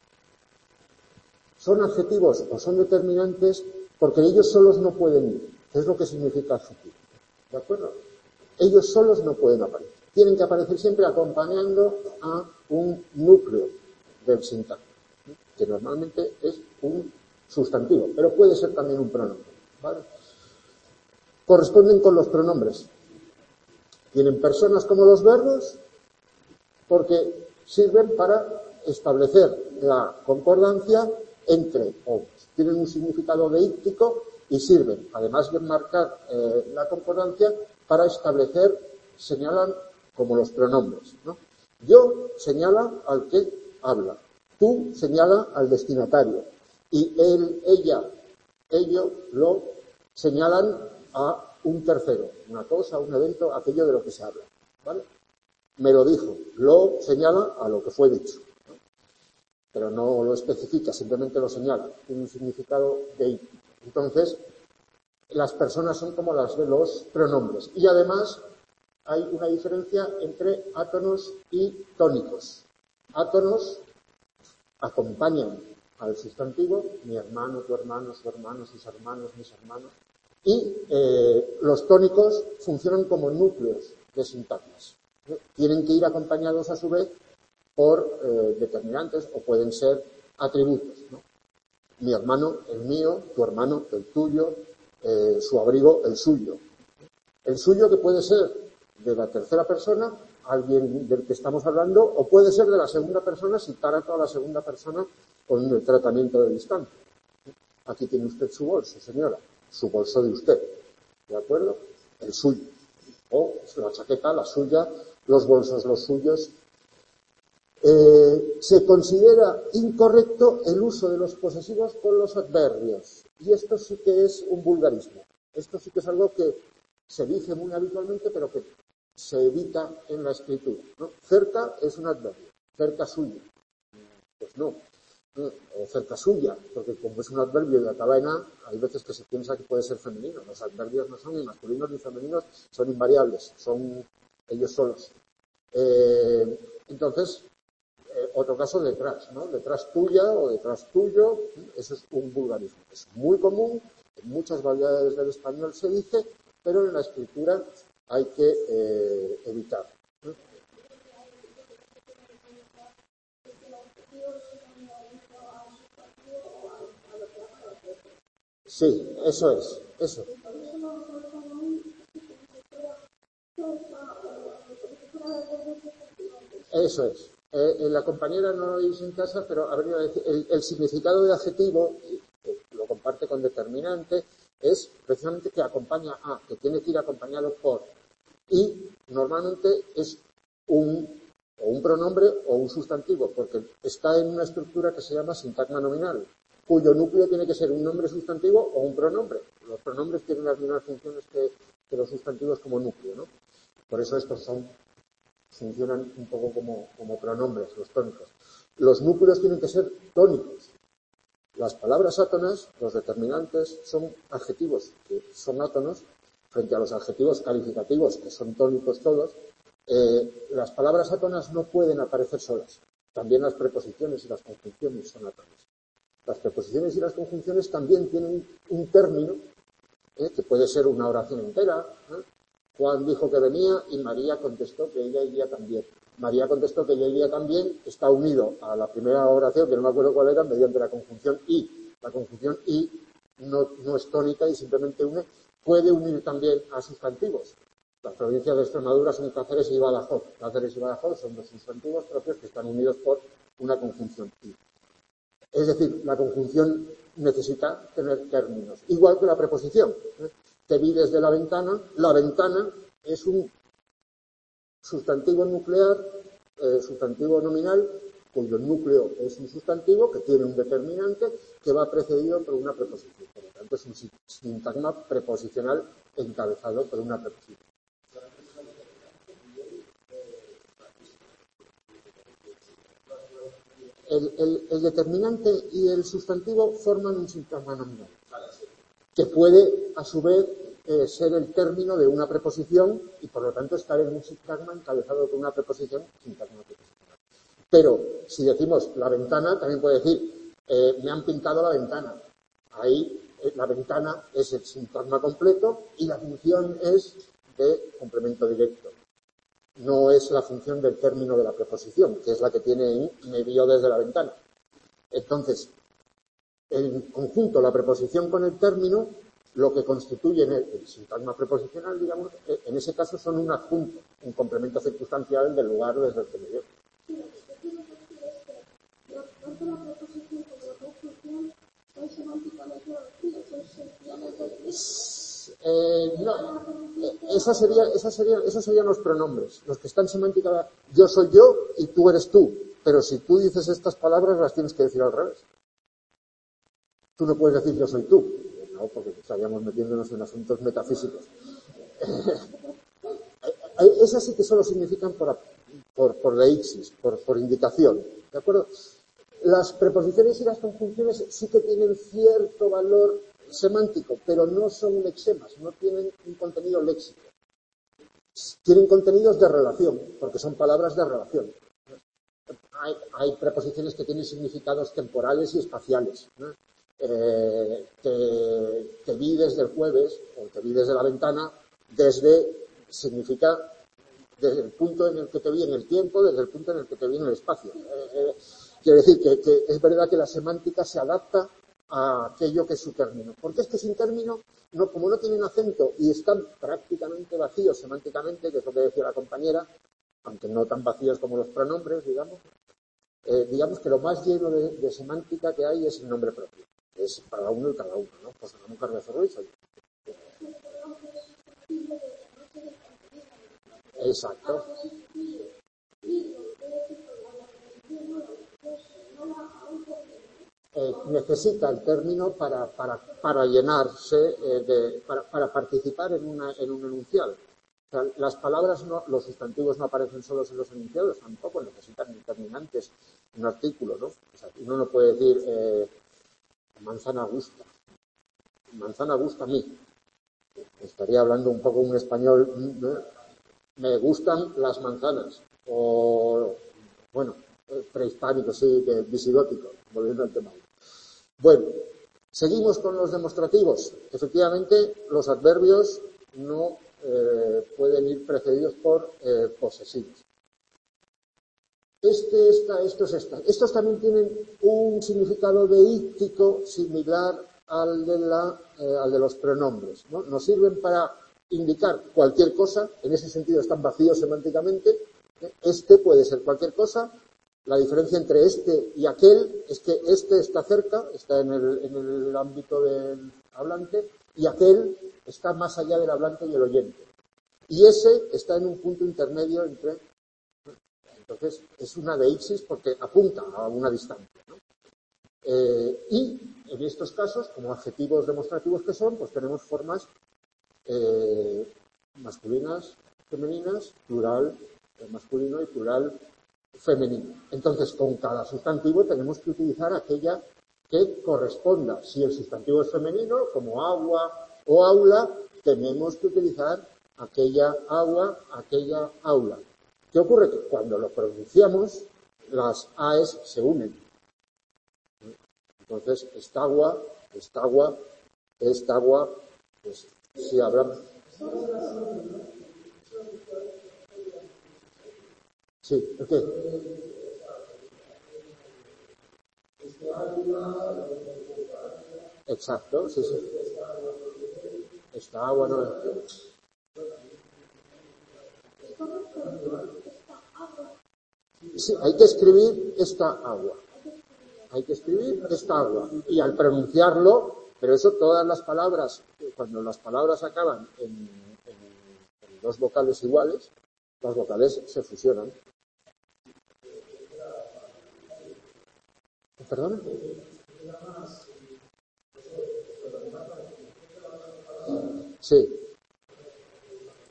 Son adjetivos o son determinantes porque ellos solos no pueden ir. ¿Qué es lo que significa adjetivo? ¿De acuerdo? Ellos solos no pueden aparecer. Tienen que aparecer siempre acompañando a un núcleo del sintagma, que normalmente es un sustantivo, pero puede ser también un pronombre, ¿vale? Corresponden con los pronombres. Tienen personas como los verbos porque sirven para establecer la concordancia entre obras. Tienen un significado deíctico y sirven, además de marcar la concordancia, para establecer, señalan como los pronombres, ¿no? Yo señala al que habla, tú señala al destinatario y él, ella, ello, lo señalan a un tercero, una cosa, un evento, aquello de lo que se habla, ¿vale? Me lo dijo, lo señala a lo que fue dicho, ¿no? Pero no lo especifica, simplemente lo señala, tiene un significado deítico. Entonces, las personas son como las de los pronombres. Y además hay una diferencia entre átonos y tónicos. Átonos acompañan al sustantivo, mi hermano, tu hermano, su hermano, sus hermanos, mis hermanos. Y los tónicos funcionan como núcleos de sintagmas. Tienen que ir acompañados a su vez por determinantes o pueden ser atributos, ¿no? Mi hermano, el mío, tu hermano, el tuyo, su abrigo, el suyo. El suyo que puede ser de la tercera persona, alguien del que estamos hablando, o puede ser de la segunda persona si trata a la segunda persona con el tratamiento de distancia. Aquí tiene usted su bolso, señora, su bolso de usted, ¿de acuerdo? El suyo. O la chaqueta, la suya, los bolsos, los suyos. Se considera incorrecto el uso de los posesivos con los adverbios. Y esto sí que es un vulgarismo. Esto sí que es algo que se dice muy habitualmente, pero que se evita en la escritura, ¿no? Cerca es un adverbio. Cerca suyo. Pues no. O cerca suya, porque como es un adverbio y acaba en A, hay veces que se piensa que puede ser femenino. Los adverbios no son ni masculinos ni femeninos, son invariables, son ellos solos. Entonces, otro caso, detrás, ¿no? Detrás tuya o detrás tuyo, eso es un vulgarismo. Es muy común, en muchas variedades del español se dice, pero en la escritura hay que evitarlo, ¿no? Sí, eso es, eso. Eso es. La compañera no lo dice en casa, pero ha venido a decir, el significado de adjetivo, lo comparte con determinante, es precisamente que acompaña a, que tiene que ir acompañado por. Y normalmente es o un pronombre o un sustantivo, porque está en una estructura que se llama sintagma nominal, cuyo núcleo tiene que ser un nombre sustantivo o un pronombre. Los pronombres tienen las mismas funciones que los sustantivos como núcleo, ¿no? Por eso estos funcionan un poco como pronombres, los tónicos. Los núcleos tienen que ser tónicos. Las palabras átonas, los determinantes, son adjetivos que son átonos, frente a los adjetivos calificativos, que son tónicos todos. Las palabras átonas no pueden aparecer solas. También las preposiciones y las conjunciones son átonas. Las preposiciones y las conjunciones también tienen un término, que puede ser una oración entera, ¿no? Juan dijo que venía y María contestó que ella iría también. María contestó que ella iría también, está unido a la primera oración, que no me acuerdo cuál era, mediante la conjunción y. La conjunción y no es tónica y simplemente une. Puede unir también a sustantivos. Las provincias de Extremadura son Cáceres y Badajoz. Cáceres y Badajoz son dos sustantivos propios que están unidos por una conjunción y. Es decir, la conjunción necesita tener términos. Igual que la preposición. Te vi desde la ventana es un sustantivo nuclear, sustantivo nominal, cuyo núcleo es un sustantivo que tiene un determinante que va precedido por una preposición. Por lo tanto, es un sintagma preposicional encabezado por una preposición. el determinante y el sustantivo forman un sintagma nominal, que puede, a su vez, ser el término de una preposición y, por lo tanto, estar en un sintagma encabezado por una preposición, sintagma preposicional. Pero, si decimos la ventana, también puede decir, me han pintado la ventana. Ahí, la ventana es el sintagma completo y la función es de complemento directo. No es la función del término de la preposición, que es la que tiene en me vio desde la ventana. Entonces, en conjunto, la preposición con el término, lo que constituye el sintagma preposicional, digamos, en ese caso son un adjunto, un complemento circunstancial del lugar desde el que me vio. No, esos serían los pronombres, los que están semánticamente, yo soy yo y tú eres tú, pero si tú dices estas palabras las tienes que decir al revés. Tú no puedes decir yo soy tú, no, porque estaríamos metiéndonos en asuntos metafísicos. Esas sí que solo significan por deixis, por indicación, ¿de acuerdo? Las preposiciones y las conjunciones sí que tienen cierto valor semántico, pero no son lexemas, no tienen un contenido léxico. Tienen contenidos de relación, porque son palabras de relación. Hay preposiciones que tienen significados temporales y espaciales, ¿no? Te vi desde el jueves, o te vi desde la ventana, significa desde el punto en el que te vi en el tiempo, desde el punto en el que te vi en el espacio. Quiere decir que es verdad que la semántica se adapta a aquello que es su término. Porque es que sin término, como no tienen acento y están prácticamente vacíos semánticamente, que es lo que decía la compañera, aunque no tan vacíos como los pronombres, digamos que lo más lleno de semántica que hay es el nombre propio. Es para uno y cada uno, ¿no? Pues una mujer de Ferruiz. Exacto. Necesita el término para llenarse, para participar en un enunciado. O sea, las palabras, los sustantivos no aparecen solos en los enunciados, tampoco necesitan determinantes en un artículo, ¿no? O sea, uno no puede decir manzana gusta. Manzana gusta a mí. Estaría hablando un poco un español, ¿no? Me gustan las manzanas. O, bueno, prehispánico, sí, visigótico, volviendo al tema. Bueno, seguimos con los demostrativos. Efectivamente, los adverbios no pueden ir precedidos por posesivos. Estos también tienen un significado deíctico similar al de los pronombres, ¿no? Nos sirven para indicar cualquier cosa, en ese sentido están vacíos semánticamente. Este puede ser cualquier cosa. La diferencia entre este y aquel es que este está cerca, está en el ámbito del hablante, y aquel está más allá del hablante y el oyente. Y ese está en un punto intermedio entre... Entonces, es una deixis porque apunta a una distancia, ¿no? Y en estos casos, como adjetivos demostrativos que son, pues tenemos formas masculinas, femeninas, plural masculino y plural femenino. Entonces, con cada sustantivo tenemos que utilizar aquella que corresponda. Si el sustantivo es femenino, como agua o aula, tenemos que utilizar aquella agua, aquella aula. ¿Qué ocurre? Que cuando lo pronunciamos, las AES se unen. Entonces, esta agua, pues si hablamos... Sí, ¿el qué? Exacto, sí, sí. Esta agua no es... Sí, hay que escribir esta agua. Hay que escribir esta agua. Y al pronunciarlo, pero eso todas las palabras, cuando las palabras acaban en dos vocales iguales, las vocales se fusionan. ¿Perdón? Sí.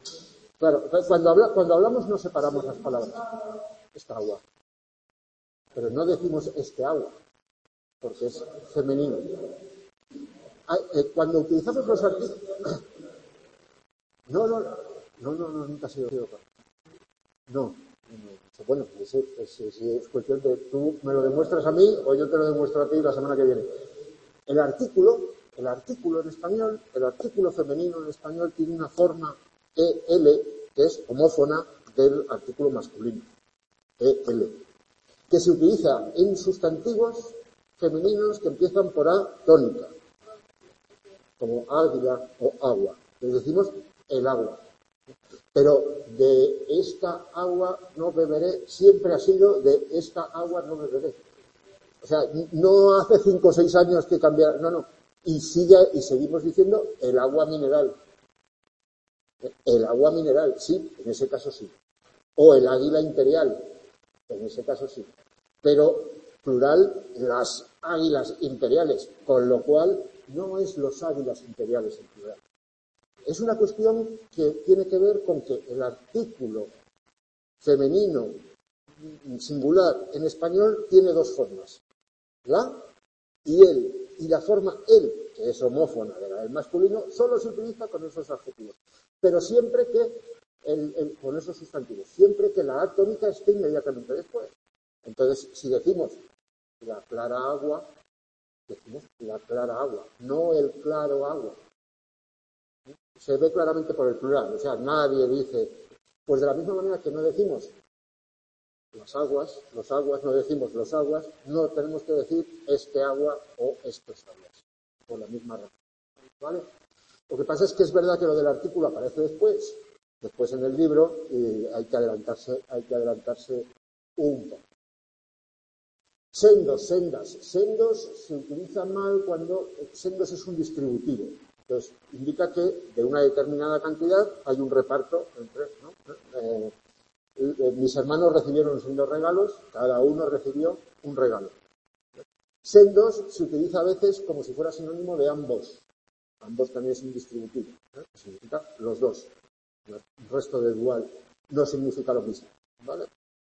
Claro, cuando hablamos no separamos las palabras. Esta agua. pero no decimos este agua, porque es femenino. Cuando utilizamos los artículos... No, nunca ha sido. No. Bueno, si es cuestión de tú me lo demuestras a mí o yo te lo demuestro a ti la semana que viene. El artículo en español, el artículo femenino en español tiene una forma EL, que es homófona del artículo masculino, EL, que se utiliza en sustantivos femeninos que empiezan por A tónica, como águila o agua. Les decimos el agua. Pero de esta agua no beberé, siempre ha sido de esta agua no beberé. O sea, no hace 5 o 6 años que cambiaron, no. Y seguimos diciendo el agua mineral. El agua mineral, sí, en ese caso sí. O el águila imperial, en ese caso sí. Pero plural, las águilas imperiales, con lo cual no es los águilas imperiales en plural. Es una cuestión que tiene que ver con que el artículo femenino singular en español tiene 2 formas, la y el. Y la forma el, que es homófona de la del masculino, solo se utiliza con esos adjetivos. Pero siempre que, con esos sustantivos, siempre que la A tónica esté inmediatamente después. Entonces, si decimos la clara agua, decimos la clara agua, no el claro agua. Se ve claramente por el plural, o sea, nadie dice, pues de la misma manera que no decimos los aguas, no decimos los aguas, no tenemos que decir este agua o estos aguas, por la misma razón, ¿vale? Lo que pasa es que es verdad que lo del artículo aparece después en el libro, y hay que adelantarse un poco. Sendos se utiliza mal cuando sendos es un distributivo. Entonces, indica que de una determinada cantidad hay un reparto entre, ¿no? Mis hermanos recibieron sendos regalos, cada uno recibió un regalo. Sendos se utiliza a veces como si fuera sinónimo de ambos. Ambos también es un distributivo, que significa los dos. El resto del dual no significa lo mismo, ¿vale?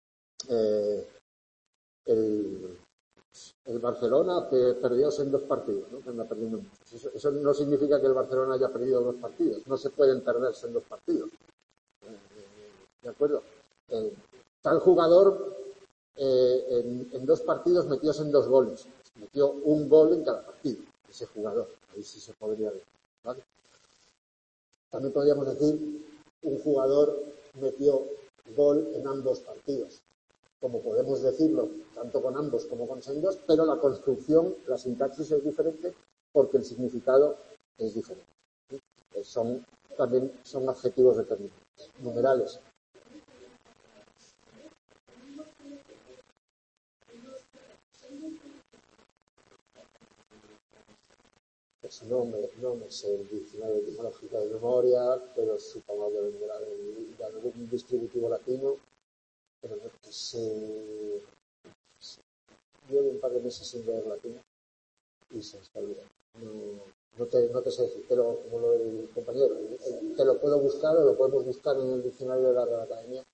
El Barcelona perdió en 2 partidos, ¿no? Que anda perdiendo muchos. Eso no significa que el Barcelona haya perdido 2 partidos. No se pueden perderse en 2 partidos. ¿De acuerdo? Tal jugador en 2 partidos metió en 2 goles. Metió un gol en cada partido. Ese jugador. Ahí sí se podría ver, ¿vale? También podríamos decir un jugador metió gol en ambos partidos. Como podemos decirlo, tanto con ambos como con sendos, pero la construcción, la sintaxis es diferente porque el significado es diferente. También son adjetivos determinados, numerales. Pues no me sé el diccionario etimológico de memoria, pero supongo que vendrá de algún distributivo latino. Pero no sé. Llevo un par de meses sin leer latín y se está olvidando. No te sé decir, pero como lo del compañero, te lo puedo buscar o lo podemos buscar en el diccionario de la Real Academia.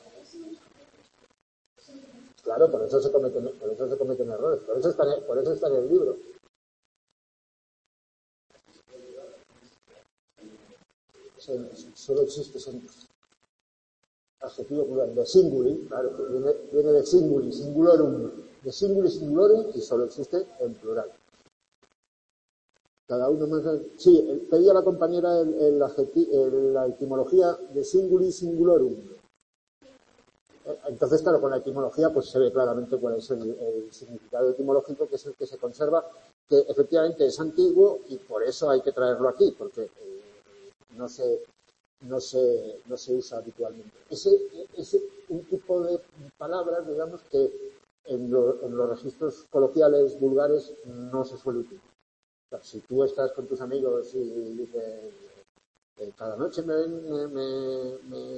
Claro, por eso se cometen errores, por eso está en el libro. Solo existe adjetivo plural, de singuli, claro, viene de singuli, singulorum, de singuli, singulorum, y solo existe en plural. Cada uno más. Sí, pedí a la compañera la etimología de singuli, singulorum. Entonces, claro, con la etimología pues se ve claramente cuál es el significado etimológico, que es el que se conserva, que efectivamente es antiguo y por eso hay que traerlo aquí, porque no se usa habitualmente. Ese un tipo de palabras, digamos, que en los registros coloquiales vulgares no se suele utilizar. O sea, si tú estás con tus amigos y dices, cada noche me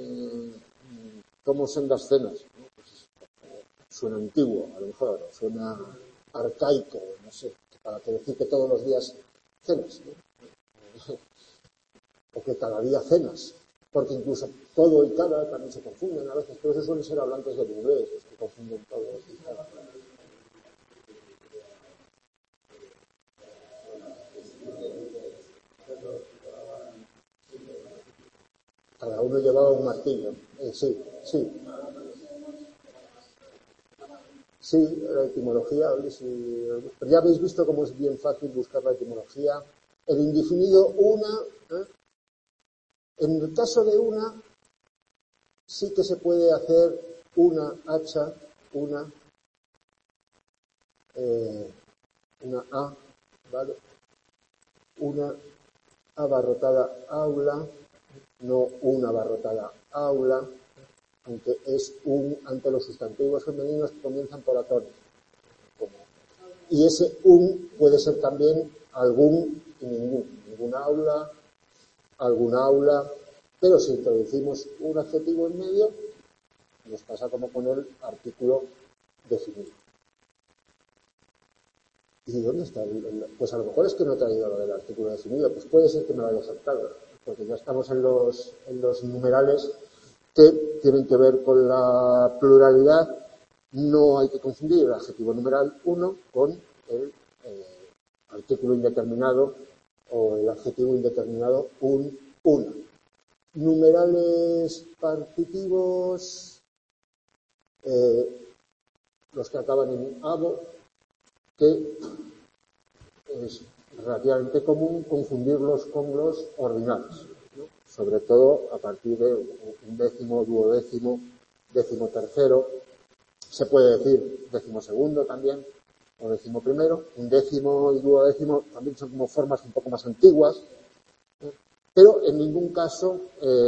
tomo sendas cenas, ¿no? Pues suena antiguo, a lo mejor, o suena arcaico, no sé, para decir que todos los días cenas, ¿no? O que cada día cenas, porque incluso todo y cada también se confunden a veces, pero eso suelen ser hablantes del inglés, los que confunden todo y cada. Cada uno llevaba un martillo. Sí, sí. Sí, la etimología, pero ya habéis visto cómo es bien fácil buscar la etimología. El indefinido una, en el caso de una, sí que se puede hacer una hacha, una A, ¿vale? Una abarrotada aula, no una abarrotada aula, aunque es un ante los sustantivos femeninos que comienzan por atónimo. Y ese un puede ser también algún y ningún aula, alguna aula, pero si introducimos un adjetivo en medio, nos pasa como con el artículo definido. ¿Y dónde está? Pues a lo mejor es que no he traído lo del artículo definido, pues puede ser que me lo haya saltado, porque ya estamos en los numerales que tienen que ver con la pluralidad. No hay que confundir el adjetivo numeral 1 con el artículo indeterminado o el adjetivo indeterminado una. Numerales partitivos, los que acaban en avo, que es relativamente común confundirlos con los ordinales, ¿no? Sobre todo a partir de un décimo, duodécimo, décimo tercero, se puede decir décimo segundo también, o décimo primero, un décimo y duodécimo también son como formas un poco más antiguas, pero en ningún caso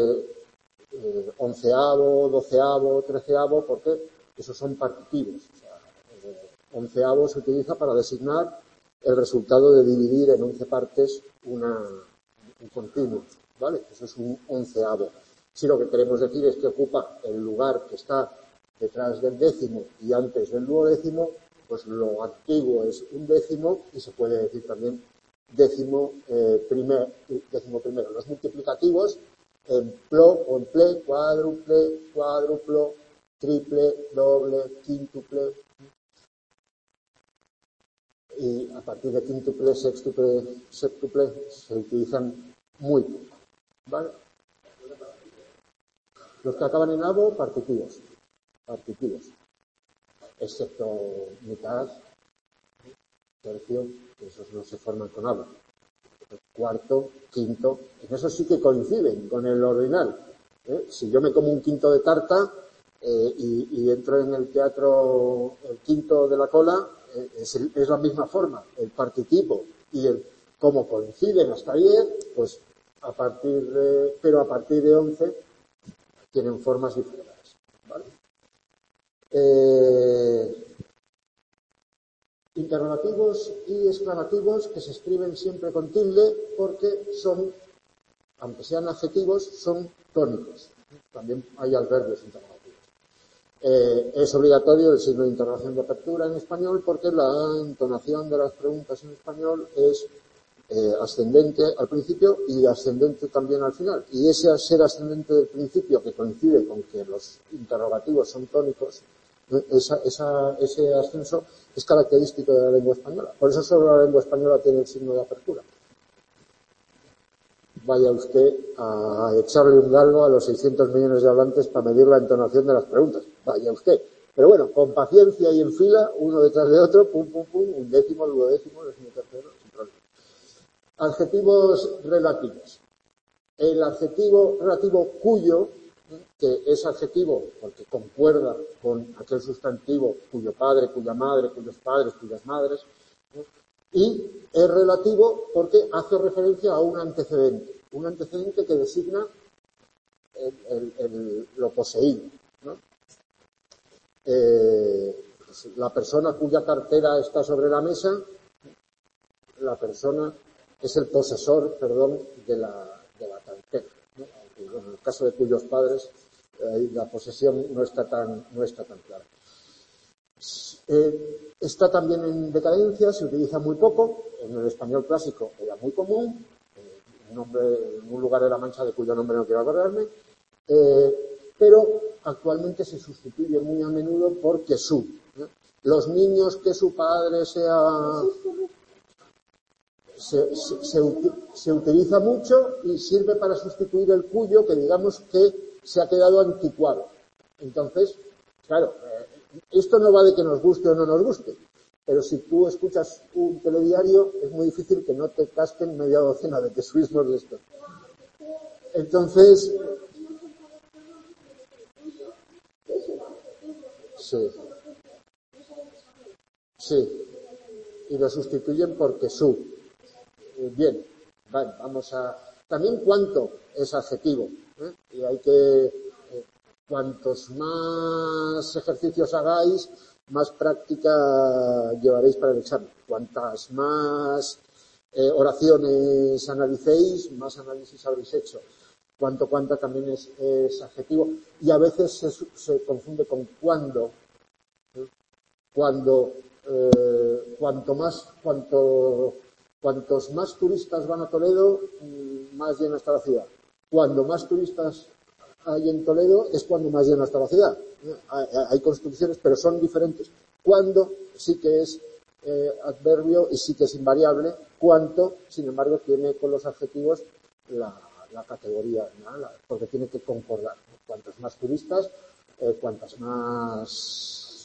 onceavo, doceavo, treceavo, porque esos son partitivos. O sea, onceavo se utiliza para designar el resultado de dividir en 11 partes un continuo, ¿vale? Eso es un onceavo. Si lo que queremos decir es que ocupa el lugar que está detrás del décimo y antes del duodécimo, pues lo antiguo es un décimo y se puede decir también décimo primero. Los multiplicativos en plo o en ple, cuádruple, cuádruplo, triple, doble, quíntuple. Y a partir de quíntuple, sextuple, séptuple se utilizan muy poco, ¿vale? Los que acaban en avo, partitivos, excepto mitad, tercio, esos no se forman con avo. Cuarto, quinto, en eso sí que coinciden con el ordinal. Si yo me como un quinto de tarta y entro en el teatro el quinto de la cola, es la misma forma, el participo y el como coinciden hasta 10, pues pero a partir de 11 tienen formas diferentes, ¿vale? Interrogativos y exclamativos que se escriben siempre con tilde porque son, aunque sean adjetivos, son tónicos. También hay adverbios interrogativos. Es obligatorio el signo de interrogación de apertura en español porque la entonación de las preguntas en español es ascendente al principio y ascendente también al final. Y ese ser ascendente del principio, que coincide con que los interrogativos son tónicos, ese ascenso es característico de la lengua española. Por eso solo la lengua española tiene el signo de apertura. Vaya usted a echarle un galgo a los 600 millones de hablantes para medir la entonación de las preguntas. Vaya usted. Pero bueno, con paciencia y en fila, uno detrás de otro, pum, pum, pum, un décimo, duodécimo, décimo tercero, sin problema. Adjetivos relativos. El adjetivo relativo cuyo, que es adjetivo porque concuerda con aquel sustantivo cuyo padre, cuya madre, cuyos padres, cuyas madres, ¿no? Y es relativo porque hace referencia a un antecedente que designa lo poseído, ¿no? Pues la persona cuya cartera está sobre la mesa, la persona es el posesor, de la cartera, ¿no? Aunque, bueno, en el caso de cuyos padres la posesión no está tan clara. Está también en decadencia, se utiliza muy poco, en el español clásico era muy común, en un lugar de la Mancha de cuyo nombre no quiero acordarme, pero actualmente se sustituye muy a menudo por que su, ¿no? Los niños que su padre sea... se utiliza mucho y sirve para sustituir el cuyo, que digamos que se ha quedado anticuado. Entonces, claro, esto no va de que nos guste o no nos guste, pero si tú escuchas un telediario es muy difícil que no te casquen media docena de tesuismos de esto. Entonces, sí, sí, y lo sustituyen por que su. Bien, vale, vamos a... También cuánto es adjetivo, ¿eh? Y hay que... cuantos más ejercicios hagáis, más práctica llevaréis para el examen. Cuantas más oraciones analicéis, más análisis habréis hecho. Cuánta también es adjetivo. Y a veces se confunde con cuándo. Cuando, cuantos más turistas van a Toledo, más llena está la ciudad. Cuando más turistas hay en Toledo es cuando más llena está la ciudad. Hay construcciones, pero son diferentes. Cuando sí que es adverbio y sí que es invariable. Cuánto, sin embargo, tiene con los adjetivos la categoría, ¿no? Porque tiene que concordar, ¿no? Cuantos más turistas, cuantas más...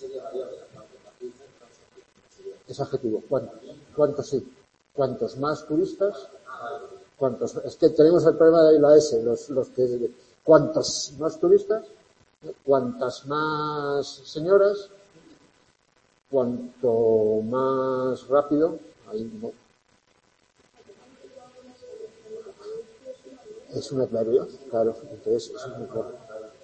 Es adjetivo. ¿Cuántos sí? Cuantos más turistas, cuantos... Es que tenemos el problema de la S, los que... Cuantos más turistas, cuantas más señoras, cuanto más rápido, ahí no. Es un adverbio, claro, entonces es un adverbio.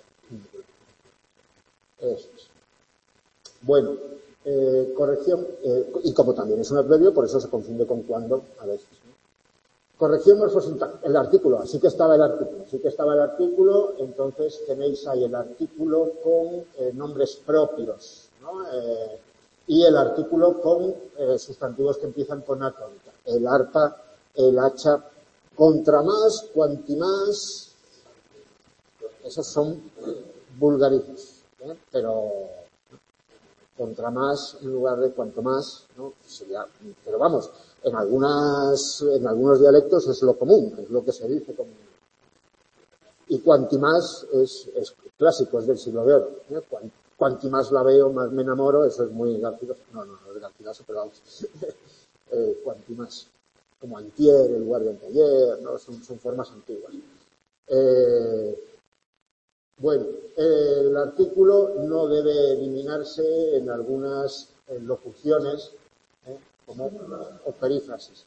Eso es. Bueno, corrección, y como también es un adverbio, por eso se confunde con cuando a veces, ¿no? Corrección morfosintáctica, el artículo, sí que estaba el artículo, entonces tenéis ahí el artículo con nombres propios, ¿no? Y el artículo con sustantivos que empiezan con A tónica. El arpa, el hacha, contra más, cuanti más, esos son vulgarismos, ¿eh? Pero contra más en lugar de cuanto más, ¿no? Sería, pero vamos, en algunos dialectos es lo común, es lo que se dice común. Y cuanti más es clásico, es del siglo de oro, ¿eh? Cuanti más la veo, más me enamoro, eso es muy garcilaso. No es garcilaso, pero vamos. Cuanti más. Como antier, en lugar de anteayer, ¿no? Son formas antiguas. Bueno, el artículo no debe eliminarse en algunas locuciones, o perífrasis.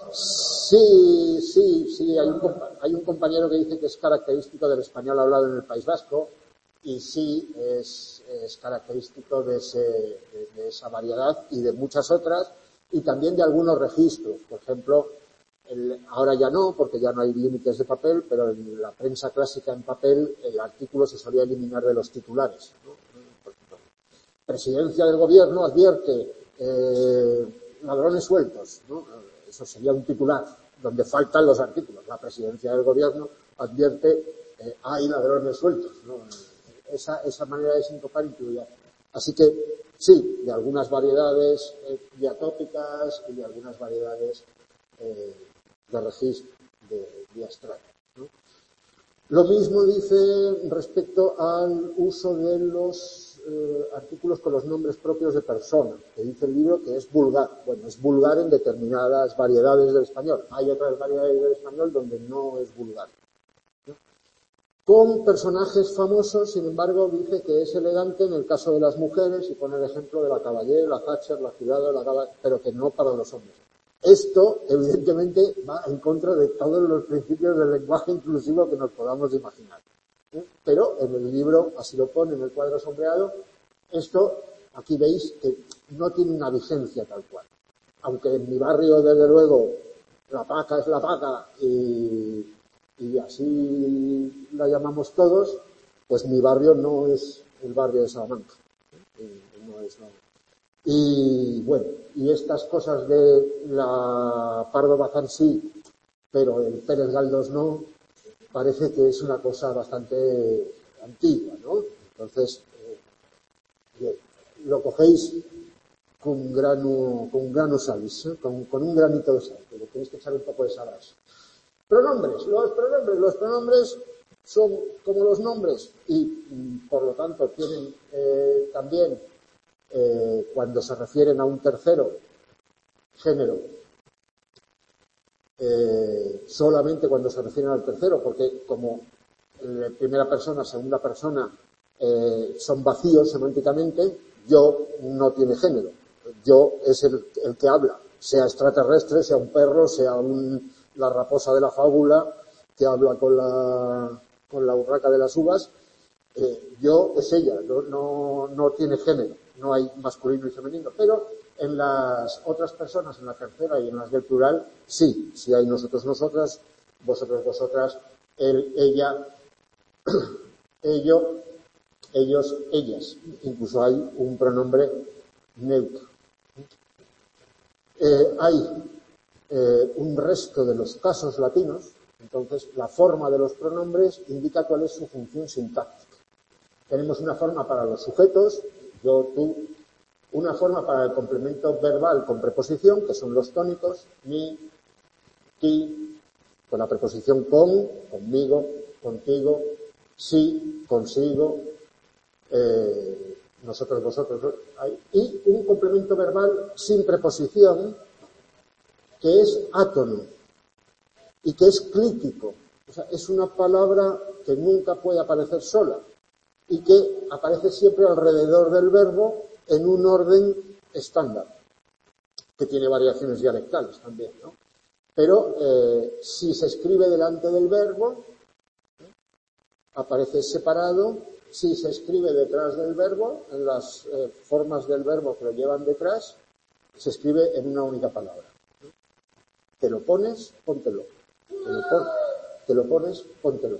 Sí, hay un compañero que dice que es característico del español hablado en el País Vasco, y sí es característico de esa variedad y de muchas otras, y también de algunos registros. Por ejemplo, ahora ya no, porque ya no hay límites de papel, pero en la prensa clásica en papel el artículo se solía eliminar de los titulares, ¿no? Por ejemplo, Presidencia del Gobierno advierte ladrones sueltos, ¿no? Eso sería un titular donde faltan los artículos. La Presidencia del Gobierno advierte hay ladrones sueltos, ¿no? Esa manera de sincopar incluía. Así que sí, de algunas variedades diatópicas y de algunas variedades de registro, de diastrata, ¿no? Lo mismo dice respecto al uso de los artículos con los nombres propios de personas, que dice el libro que es vulgar. Bueno, es vulgar en determinadas variedades del español. Hay otras variedades del español donde no es vulgar, ¿no? Con personajes famosos, sin embargo, dice que es elegante en el caso de las mujeres y pone el ejemplo de la Caballé, la Thatcher, la Ciudad, la Gala, pero que no para los hombres. Esto, evidentemente, va en contra de todos los principios del lenguaje inclusivo que nos podamos imaginar, ¿eh? Pero en el libro, así lo pone en el cuadro sombreado, esto, aquí veis que no tiene una vigencia tal cual. Aunque en mi barrio, desde luego, la paca es la paca y así la llamamos todos, pues mi barrio no es el barrio de Salamanca. No es nada. Y bueno, y estas cosas de la Pardo Bazán sí, pero el Pérez Galdós no, parece que es una cosa bastante antigua, ¿no? Entonces, bien, lo cogéis con un grano salis, con un granito de sal, que le tenéis que echar un poco de sal a eso. Pronombres. Los pronombres son como los nombres y, por lo tanto, tienen también, cuando se refieren a un tercero género, solamente cuando se refieren al tercero, porque como primera persona, segunda persona son vacíos semánticamente, yo no tiene género. Yo es el que habla, sea extraterrestre, sea un perro, sea la raposa de la fábula que habla con la urraca de las uvas. Yo es ella, no tiene género, no hay masculino y femenino, pero en las otras personas, en la tercera y en las del plural, sí hay nosotros, nosotras, vosotros, vosotras, él, ella, ellos, ellas. Incluso hay un pronombre neutro. Hay un resto de los casos latinos, entonces la forma de los pronombres indica cuál es su función sintáctica. Tenemos una forma para los sujetos, yo, tú, una forma para el complemento verbal con preposición, que son los tónicos, mi, ti, con la preposición con, conmigo, contigo, sí, consigo, nosotros, vosotros, y un complemento verbal sin preposición, que es átono y que es clítico. O sea, es una palabra que nunca puede aparecer sola y que aparece siempre alrededor del verbo en un orden estándar, que tiene variaciones dialectales también, ¿no? Pero si se escribe delante del verbo, aparece separado. Si se escribe detrás del verbo, en las formas del verbo que lo llevan detrás, se escribe en una única palabra. Te lo pones, póntelo. Te lo pones, póntelo.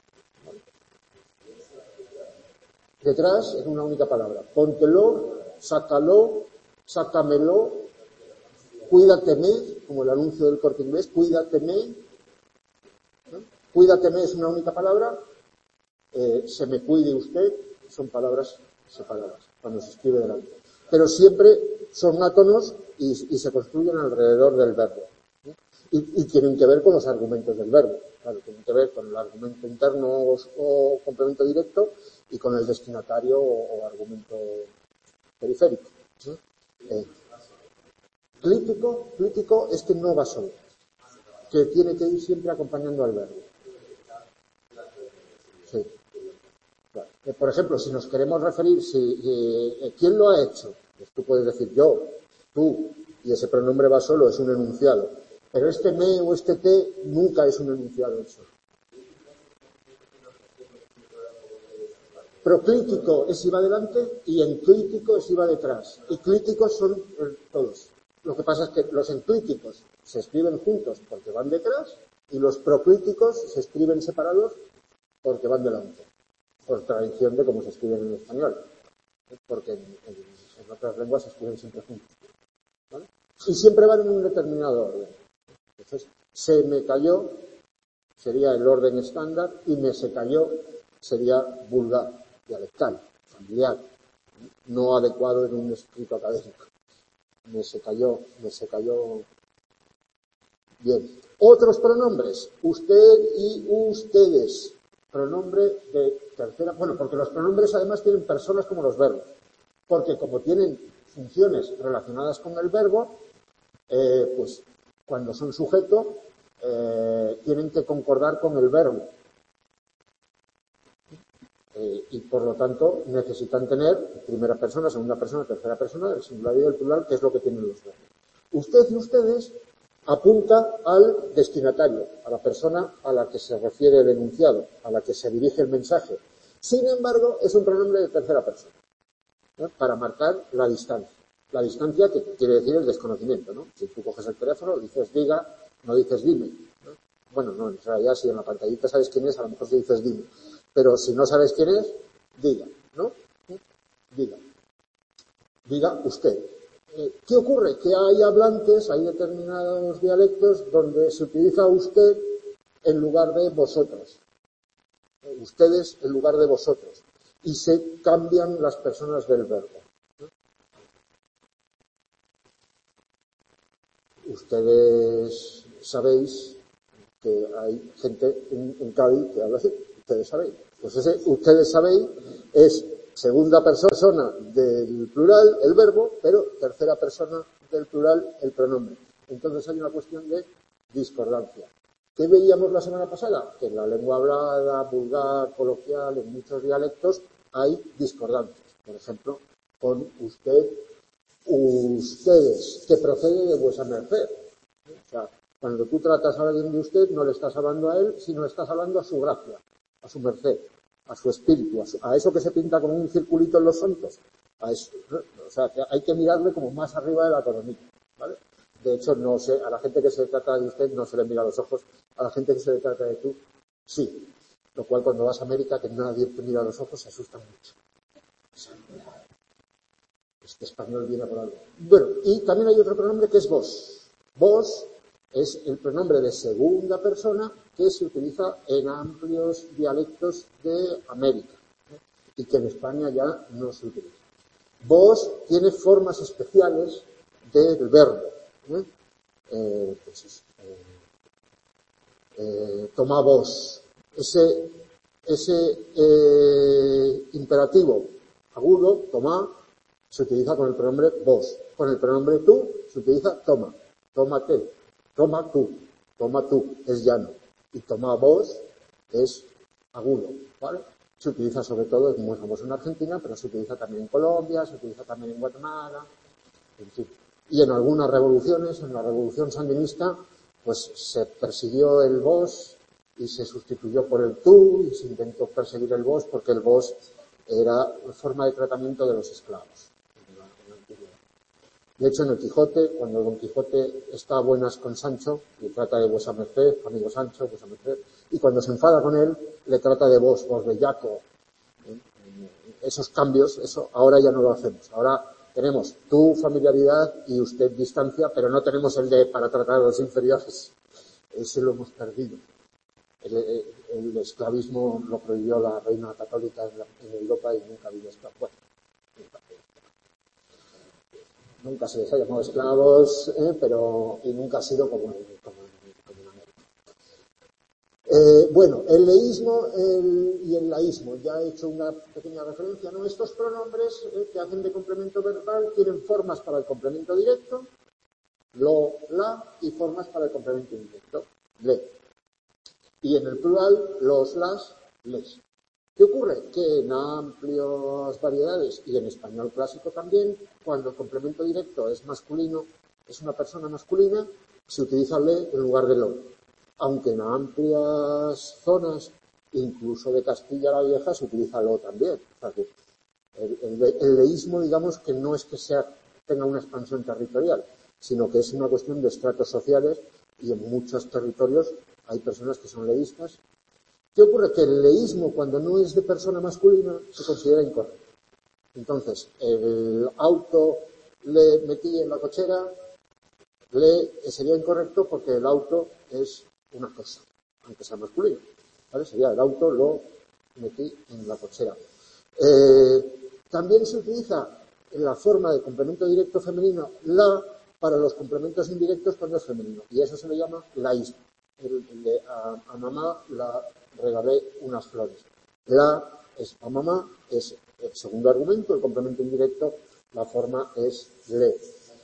Detrás es una única palabra. Póntelo, sácalo, sácamelo, cuídateme, como el anuncio del Corte Inglés, cuídateme. ¿No? Cuídateme es una única palabra. Se me cuide usted, son palabras separadas cuando se escribe delante. Pero siempre son átonos y se construyen alrededor del verbo. Y tienen que ver con los argumentos del verbo. Claro, tienen que ver con el argumento interno o complemento directo y con el destinatario o argumento periférico. Clítico es que no va solo, que tiene que ir siempre acompañando al verbo. Sí. Claro. Por ejemplo, si nos queremos referir, ¿quién lo ha hecho? Pues tú puedes decir yo, tú, y ese pronombre va solo, es un enunciado. Pero este me o este te nunca es un enunciado en solo. Proclítico es si va delante y enclítico es si va detrás. Y clíticos son todos. Lo que pasa es que los enclíticos se escriben juntos porque van detrás y los proclíticos se escriben separados porque van delante. Por tradición de cómo se escriben en español. Porque en otras lenguas se escriben siempre juntos. ¿Vale? Y siempre van en un determinado orden. Entonces, se me cayó sería el orden estándar y me se cayó sería vulgar, dialectal, familiar, no adecuado en un escrito académico. Me se cayó. Bien. Otros pronombres, usted y ustedes. Pronombre de tercera, bueno, porque los pronombres además tienen personas como los verbos, porque como tienen funciones relacionadas con el verbo, pues cuando son sujeto, tienen que concordar con el verbo. Y por lo tanto necesitan tener primera persona, segunda persona, tercera persona, el singular y el plural, que es lo que tienen los verbos. Usted y ustedes apunta al destinatario, a la persona a la que se refiere el enunciado, a la que se dirige el mensaje. Sin embargo, es un pronombre de tercera persona, ¿no? Para marcar la distancia. La distancia que quiere decir el desconocimiento, ¿no? Si tú coges el teléfono, dices diga, no dices dime, ¿no? Bueno, no, en realidad si en la pantallita sabes quién es, a lo mejor si dices dime. Pero si no sabes quién es, diga, ¿no? Diga usted. ¿Qué ocurre? Que hay hablantes, hay determinados dialectos donde se utiliza usted en lugar de vosotros. Ustedes en lugar de vosotros. Y se cambian las personas del verbo. ustedes sabéis que hay gente en Cádiz que habla así, ustedes sabéis. Pues ese ustedes sabéis es segunda persona del plural, el verbo, pero tercera persona del plural, el pronombre. Entonces hay una cuestión de discordancia. ¿Qué veíamos la semana pasada? Que en la lengua hablada, vulgar, coloquial, en muchos dialectos hay discordancias. Por ejemplo, con usted, ustedes, que procede de vuesa merced. O sea, cuando tú tratas a alguien de usted, no le estás hablando a él, sino estás hablando a su gracia, a su merced, a su espíritu, a eso que se pinta como un circulito en los santos. A eso, ¿no? O sea, que hay que mirarle como más arriba de la economía, ¿vale? De hecho, no sé, a la gente que se trata de usted no se le mira a los ojos, a la gente que se le trata de tú, sí. Lo cual cuando vas a América, que nadie te mira a los ojos, se asusta mucho. Este español viene por algo. Bueno, y también hay otro pronombre que es vos. Vos es el pronombre de segunda persona que se utiliza en amplios dialectos de América, ¿eh? Y que en España ya no se utiliza. Vos tiene formas especiales del verbo. Toma vos. Ese imperativo agudo, toma, se utiliza con el pronombre vos. Con el pronombre tú se utiliza toma, tómate, toma tú, es llano. Y toma vos es agudo, ¿vale? Se utiliza sobre todo, es muy famoso en Argentina, pero se utiliza también en Colombia, se utiliza también en Guatemala, en fin. Y en algunas revoluciones, en la revolución sandinista, pues se persiguió el vos y se sustituyó por el tú y se intentó perseguir el vos porque el vos era una forma de tratamiento de los esclavos. De hecho, en el Quijote, cuando Don Quijote está a buenas con Sancho, le trata de vuesa merced, amigo Sancho, vuesa merced, y cuando se enfada con él, le trata de vos bellaco. Esos cambios, eso ahora ya no lo hacemos. Ahora tenemos tu familiaridad y usted distancia, pero no tenemos el de para tratar a los inferiores. Ese lo hemos perdido. El esclavismo lo prohibió la reina católica en Europa y nunca ha habido esclavos. Bueno, nunca se les ha llamado esclavos, pero y nunca ha sido como en América. Bueno, el leísmo y el laísmo, ya he hecho una pequeña referencia, ¿no? Estos pronombres que hacen de complemento verbal tienen formas para el complemento directo, lo, la, y formas para el complemento indirecto, le. Y en el plural, los, las, les. ¿Qué ocurre? Que en amplias variedades, y en español clásico también, cuando el complemento directo es masculino, es una persona masculina, se utiliza le en lugar de lo. Aunque en amplias zonas, incluso de Castilla la Vieja, se utiliza lo también. O sea que el leísmo, digamos, que no es que tenga una expansión territorial, sino que es una cuestión de estratos sociales y en muchos territorios hay personas que son leístas. ¿Qué ocurre? Que el leísmo, cuando no es de persona masculina, se considera incorrecto. Entonces, el auto le metí en la cochera, sería incorrecto porque el auto es una cosa, aunque sea masculino. ¿Vale? Sería el auto lo metí en la cochera. También se utiliza en la forma de complemento directo femenino la para los complementos indirectos cuando es femenino. Y eso se le llama laísmo. A mamá la regalé unas flores. La es a mamá, es el segundo argumento, el complemento indirecto, la forma es le.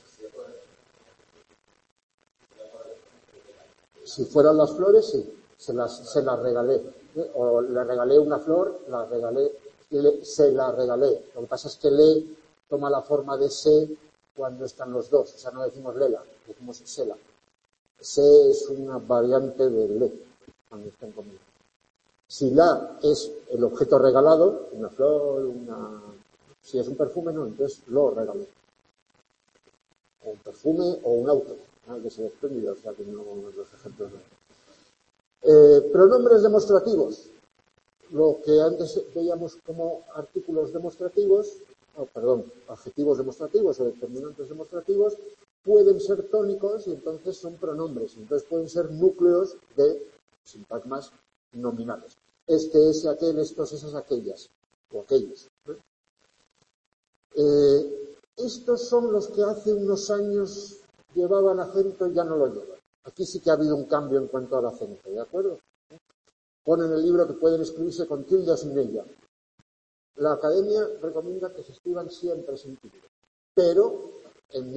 Si fueran las flores, sí, se las regalé. O le regalé una flor, se la regalé. Lo que pasa es que le toma la forma de se cuando están los dos. O sea, no decimos lela, decimos sela. Se es una variante de le, cuando están conmigo. Si la es el objeto regalado, una flor, si es un perfume, no, entonces lo regalé. O un perfume o un auto, que se desprende, o sea que no los ejemplos no. Pronombres demostrativos. Lo que antes veíamos como artículos demostrativos, adjetivos demostrativos o determinantes demostrativos, pueden ser tónicos y entonces son pronombres. Entonces pueden ser núcleos de sintagmas nominales. Este, ese, aquel, estos, esas, aquellas, o aquellos. Estos son los que hace unos años llevaban acento y ya no lo llevan. Aquí sí que ha habido un cambio en cuanto al acento, ¿de acuerdo? Pone en el libro que pueden escribirse con tilde o sin ella. La Academia recomienda que se escriban siempre sin tilde. Pero en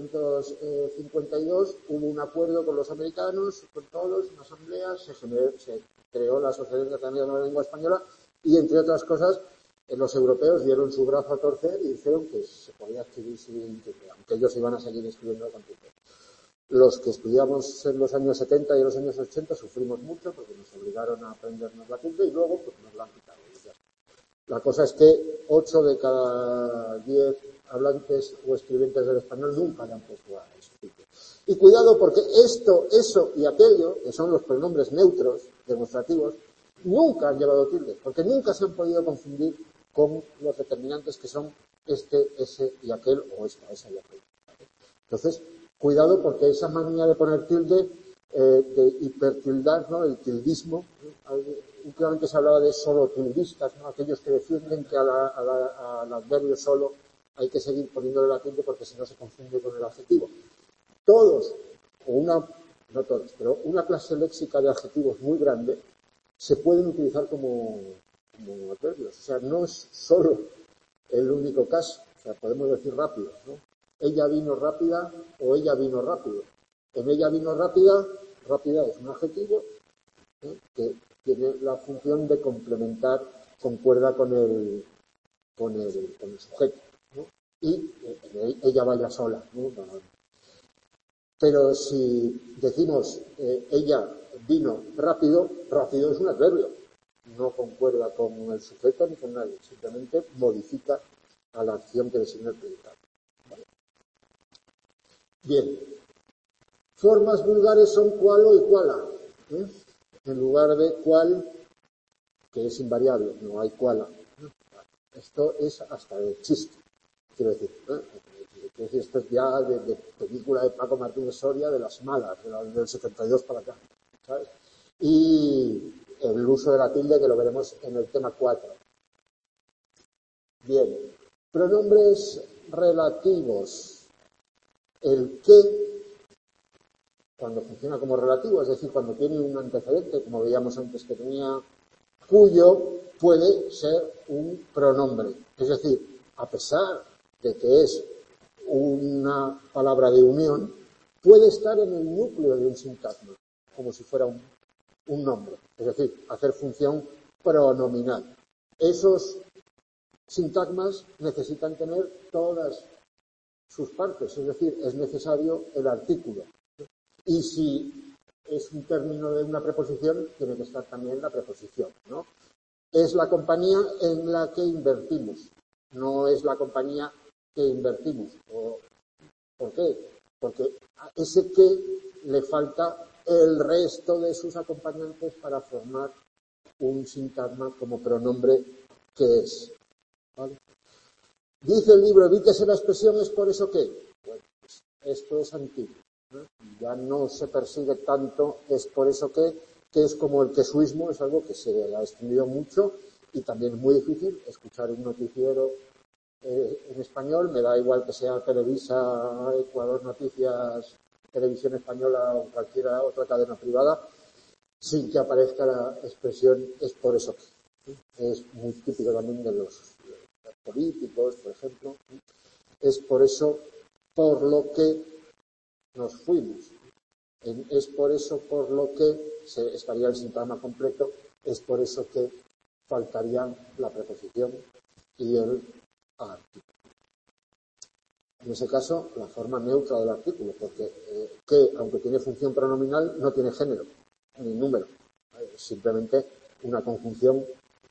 1952 hubo un acuerdo con los americanos, con todos, una asamblea, se creó la Asociación Académica de la Lengua Española y, entre otras cosas, los europeos dieron su brazo a torcer y dijeron que se podía escribir sin tilde, aunque ellos iban a seguir escribiendo con tilde. Los que estudiamos en los años 70 y en los años 80 sufrimos mucho porque nos obligaron a aprendernos la tilde y luego pues, nos la han quitado. La cosa es que 8 de cada 10 hablantes o escribientes del español nunca le han puesto a eso. Y cuidado porque esto, eso y aquello, que son los pronombres neutros, demostrativos, nunca han llevado tilde, porque nunca se han podido confundir con los determinantes que son este, ese y aquel, o esta, esa y aquel. Entonces, cuidado porque esa manía de poner tilde, de hipertildar, ¿no? El tildismo, ¿no? Últimamente se hablaba de solo tildistas, ¿no? Aquellos que defienden que al adverbio solo hay que seguir poniéndole la tilde porque si no se confunde con el adjetivo. Todos, no todos, pero una clase léxica de adjetivos muy grande se pueden utilizar como adverbios. O sea, no es solo el único caso. O sea, podemos decir rápido, ¿no? Ella vino rápida o ella vino rápido. En ella vino rápida, rápida es un adjetivo, ¿eh? Que tiene la función de complementar, concuerda con el sujeto, ¿no? Y ella vaya sola, ¿no? Pero si decimos ella vino rápido, rápido es un adverbio, no concuerda con el sujeto ni con nadie, simplemente modifica a la acción que designa el predicado. ¿Vale? Bien, formas vulgares son cualo y cuala, ¿eh? En lugar de cual, que es invariable, no hay cuala. Esto es hasta de chiste, quiero decir. Esto es ya de película de Paco Martínez Soria, de las malas, del 72 para acá, ¿sabes? Y el uso de la tilde, que lo veremos en el tema 4. Bien, pronombres relativos. El que, cuando funciona como relativo, es decir, cuando tiene un antecedente, como veíamos antes que tenía cuyo, puede ser un pronombre. Es decir, a pesar de que es una palabra de unión, puede estar en el núcleo de un sintagma, como si fuera un nombre. Es decir, hacer función pronominal. Esos sintagmas necesitan tener todas sus partes, es decir, es necesario el artículo. Y si es un término de una preposición, tiene que estar también la preposición, ¿no? Es la compañía en la que invertimos, no es la compañía que invertimos. ¿Por qué? Porque a ese que le falta el resto de sus acompañantes para formar un sintagma como pronombre que es. ¿Vale? Dice el libro, evítese la expresión, ¿es por eso que? Bueno, pues esto es antiguo, ¿no? Ya no se persigue tanto, es por eso que es como el quesuismo, es algo que se ha extendido mucho y también es muy difícil escuchar un noticiero en español, me da igual que sea Televisa, Ecuador Noticias, Televisión Española o cualquier otra cadena privada, sin que aparezca la expresión es por eso que. Es muy típico también de los políticos, por ejemplo. Es por eso por lo que nos fuimos. Es por eso por lo que estaría el sintagma completo, es por eso que faltarían la preposición y el artículo. En ese caso, la forma neutra del artículo, porque que, aunque tiene función pronominal, no tiene género ni número. Es simplemente una conjunción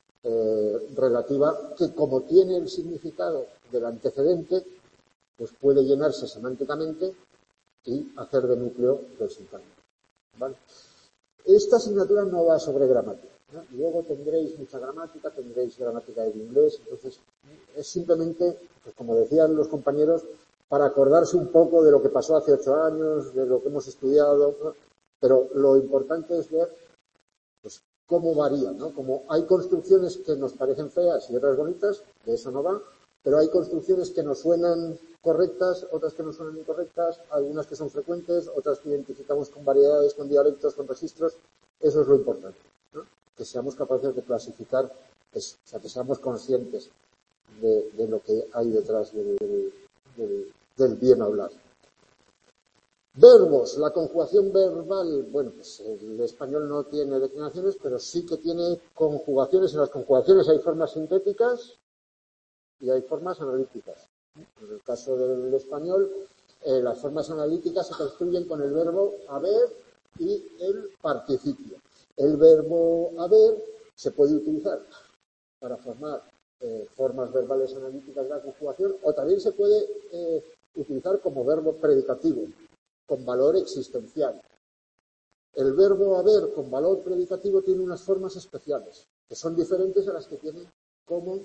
relativa que, como tiene el significado del antecedente, pues puede llenarse semánticamente y hacer de núcleo del sintagma. ¿Vale? Esta asignatura no va sobre gramática, ¿no? Luego tendréis mucha gramática, tendréis gramática del inglés, entonces es simplemente, pues como decían los compañeros, para acordarse un poco de lo que pasó hace 8 años, de lo que hemos estudiado, ¿no? Pero lo importante es ver pues, cómo varía, ¿no? Como hay construcciones que nos parecen feas y otras bonitas, de eso no va, Pero hay construcciones que nos suenan correctas, otras que nos suenan incorrectas, algunas que son frecuentes, otras que identificamos con variedades, con dialectos, con registros. Eso es lo importante, ¿no? Que seamos capaces de clasificar eso, o sea, que seamos conscientes de lo que hay detrás del bien hablar. Verbos, la conjugación verbal, bueno, pues el español no tiene declinaciones, pero sí que tiene conjugaciones. En las conjugaciones hay formas sintéticas y hay formas analíticas. En el caso del español, las formas analíticas se construyen con el verbo haber y el participio. El verbo haber se puede utilizar para formar formas verbales analíticas de la conjugación, o también se puede utilizar como verbo predicativo, con valor existencial. El verbo haber con valor predicativo tiene unas formas especiales, que son diferentes a las que tiene como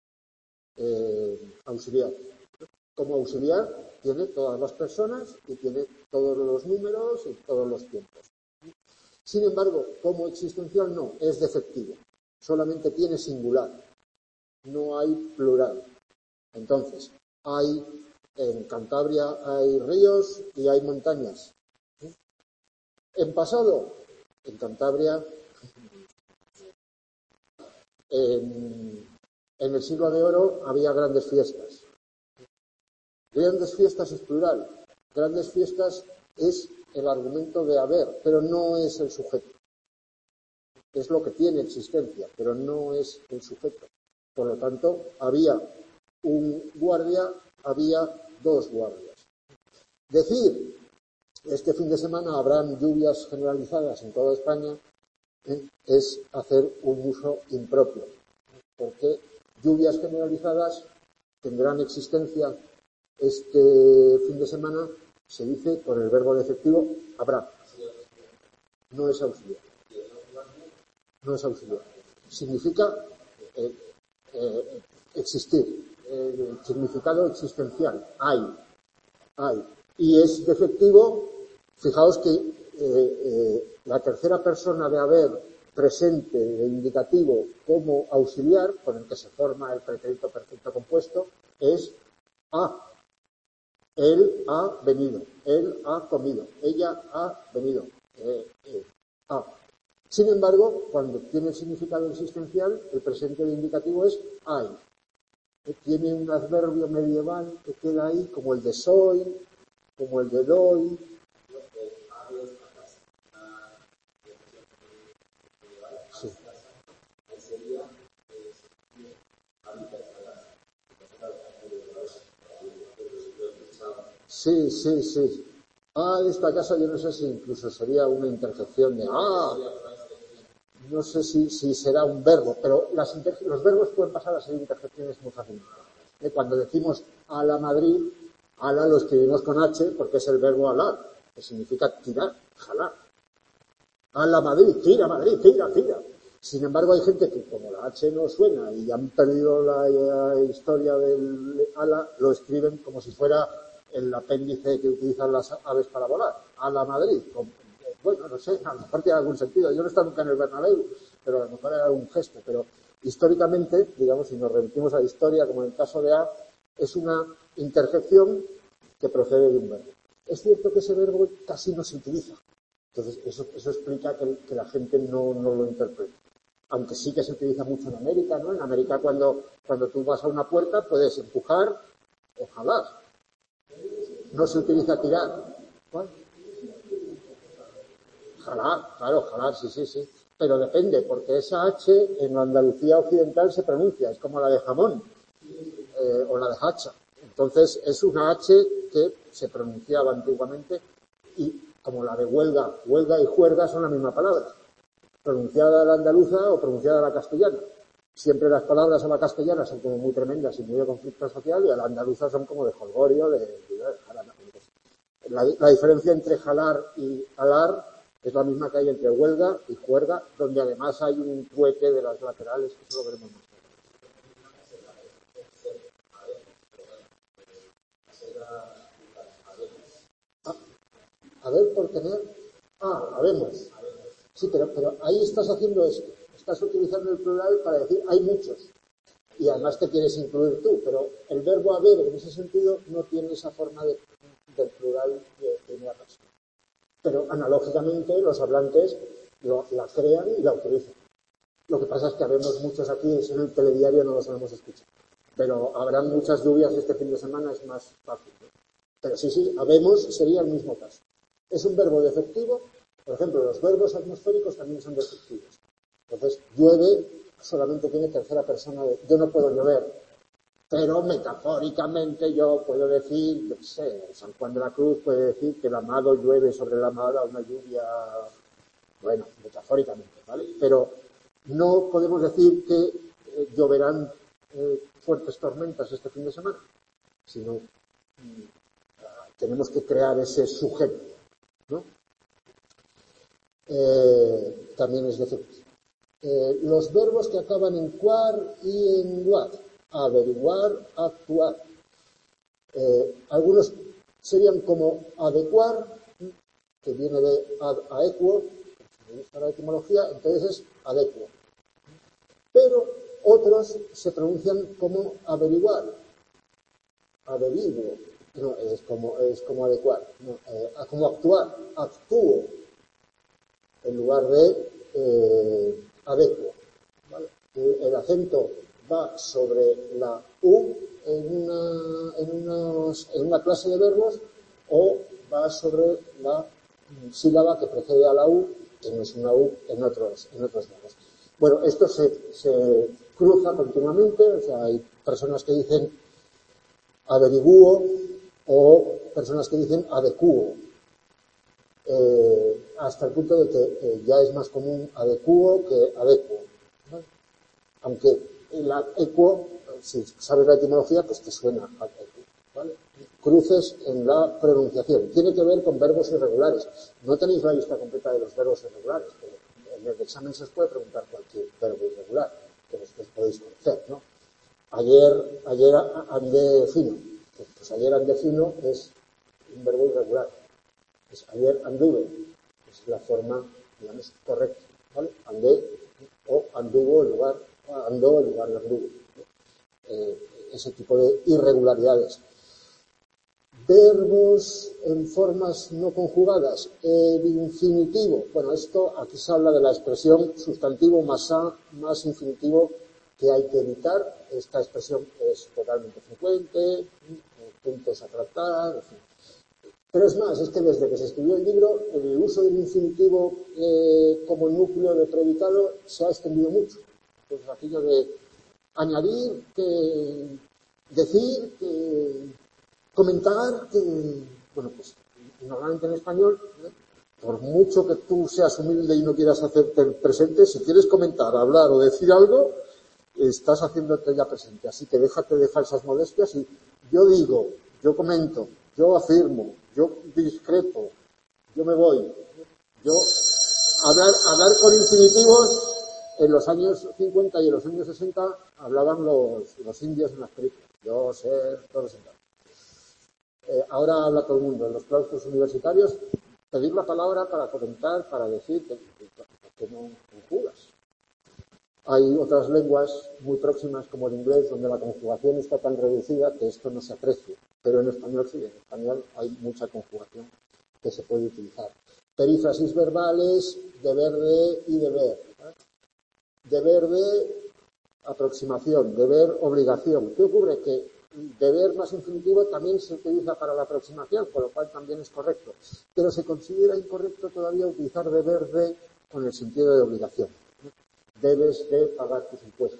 auxiliar. Como auxiliar tiene todas las personas y tiene todos los números y todos los tiempos. Sin embargo, como existencial no, es defectivo. Solamente tiene singular. No hay plural. Entonces, en Cantabria hay ríos y hay montañas. En pasado, en Cantabria, en el siglo de oro había grandes fiestas. Grandes fiestas es plural. Grandes fiestas es el argumento de haber, pero no es el sujeto. Es lo que tiene existencia, pero no es el sujeto. Por lo tanto, había un guardia, había dos guardias. Decir, este fin de semana habrán lluvias generalizadas en toda España, es hacer un uso impropio, porque lluvias generalizadas tendrán existencia este fin de semana, se dice con el verbo defectivo habrá. No es auxiliar. No es auxiliar. Significa existir. Significado existencial. Hay. Y es defectivo, fijaos que la tercera persona de haber presente de indicativo como auxiliar, con el que se forma el pretérito perfecto compuesto, es ha. Él ha venido, él ha comido, ella ha venido, ha. Sin embargo, cuando tiene el significado existencial, el presente de indicativo es hay. Tiene un adverbio medieval que queda ahí, como el de soy, como el de doy. Sí. Sí. Esta casa yo no sé si incluso sería una interjección de no sé si será un verbo, pero los verbos pueden pasar a ser interjecciones muy fácilmente. Cuando decimos a la Madrid, ala lo escribimos con H porque es el verbo alar, que significa tirar, jalar. A la Madrid, tira Madrid, tira. Sin embargo, hay gente que como la H no suena y han perdido la historia del ala, lo escriben como si fuera el apéndice que utilizan las aves para volar. A la Madrid. Bueno, no sé, a lo mejor tiene algún sentido. Yo no he estado nunca en el Bernabéu, pero a lo mejor era un gesto. Pero históricamente, digamos, si nos remitimos a la historia, como en el caso de A, es una interjección que procede de un verbo. Es cierto que ese verbo casi no se utiliza. Entonces, eso explica que la gente no lo interprete. Aunque sí que se utiliza mucho en América, ¿no? En América, cuando tú vas a una puerta, puedes empujar o jalar. No se utiliza tirar. ¿Cuál? Jalar, claro, jalar, sí. Pero depende, porque esa H en la Andalucía occidental se pronuncia, es como la de jamón o la de hacha. Entonces, es una H que se pronunciaba antiguamente y como la de huelga y juerga son la misma palabra, pronunciada a la andaluza o pronunciada a la castellana. Siempre las palabras a la castellana son como muy tremendas y muy de conflicto social y a la andaluza son como de jolgorio, de jalar. La diferencia entre jalar y alar es la misma que hay entre huelga y juerga, donde además hay un trueque de las laterales, que eso lo veremos más tarde. Haber por tener. Habemos. Sí, pero ahí estás haciendo esto. Estás utilizando el plural para decir hay muchos. y además te quieres incluir tú, pero el verbo haber en ese sentido no tiene esa forma del plural de primera persona. Pero analógicamente los hablantes la crean y la utilizan. Lo que pasa es que habemos muchos aquí, en el telediario no los sabemos escuchar. Pero habrán muchas lluvias este fin de semana, es más fácil, ¿no? Pero sí, habemos sería el mismo caso. Es un verbo defectivo, por ejemplo, los verbos atmosféricos también son defectivos. Entonces, llueve solamente tiene tercera persona de yo no puedo llover, pero metafóricamente yo puedo decir, yo qué sé, San Juan de la Cruz puede decir que el amado llueve sobre la amada una lluvia, bueno, metafóricamente, ¿vale? Pero no podemos decir que lloverán fuertes tormentas este fin de semana, sino tenemos que crear ese sujeto, ¿no? También es defectivo. Los verbos que acaban en cuar y en guar, averiguar, actuar. Algunos serían como adecuar, que viene de aequo, si me gusta la etimología, entonces es adecuo. Pero otros se pronuncian como averiguar, averiguo, no, es como adecuar, no, como actuar, actúo, en lugar de adecuo. ¿Vale? El acento va sobre la U en una clase de verbos o va sobre la sílaba que precede a la U, que no es una U en otros verbos. Bueno, esto se cruza continuamente, o sea, hay personas que dicen averiguo o personas que dicen adecuo. Hasta el punto de que ya es más común adecuo que adecuo, ¿vale? Aunque el adecuo, si sabes la etimología, pues te suena adecuo, ¿vale? Cruces en la pronunciación. Tiene que ver con verbos irregulares. No tenéis la lista completa de los verbos irregulares, pero en el examen se os puede preguntar cualquier verbo irregular, que vosotros podéis conocer, ¿no? Ayer andé fino. Pues ayer andé fino es un verbo irregular. Pues ayer anduve, es la forma, digamos, correcta, ¿vale? Andé o anduvo en lugar, andó en lugar de anduvo. Ese tipo de irregularidades. Verbos en formas no conjugadas. El infinitivo. Bueno, esto aquí se habla de la expresión sustantivo más a más infinitivo que hay que evitar. Esta expresión es totalmente frecuente, puntos a tratar, en fin. Pero es más, es que desde que se escribió el libro, el uso del infinitivo como núcleo de predicado se ha extendido mucho. Entonces, aquello de añadir, que decir, que comentar, que... Bueno, pues normalmente en español, por mucho que tú seas humilde y no quieras hacerte el presente, si quieres comentar, hablar o decir algo, estás haciéndote ya presente. Así que déjate de falsas modestias y yo digo, yo comento, yo afirmo, yo discrepo, yo me voy. Yo hablar con infinitivos en los años 50 y en los años 60 hablaban los indios en las películas. Yo, ser, todos ahora habla todo el mundo. En los claustros universitarios, pedir la palabra para comentar, para decir que no conjugas. Hay otras lenguas muy próximas como el inglés donde la conjugación está tan reducida que esto no se aprecia. Pero en español sí, en español hay mucha conjugación que se puede utilizar. Perífrasis verbales, deber de y deber. Deber de aproximación, deber obligación. ¿Qué ocurre? Que deber más infinitivo también se utiliza para la aproximación, con lo cual también es correcto. Pero se considera incorrecto todavía utilizar deber de con el sentido de obligación. Debes de pagar tus impuestos.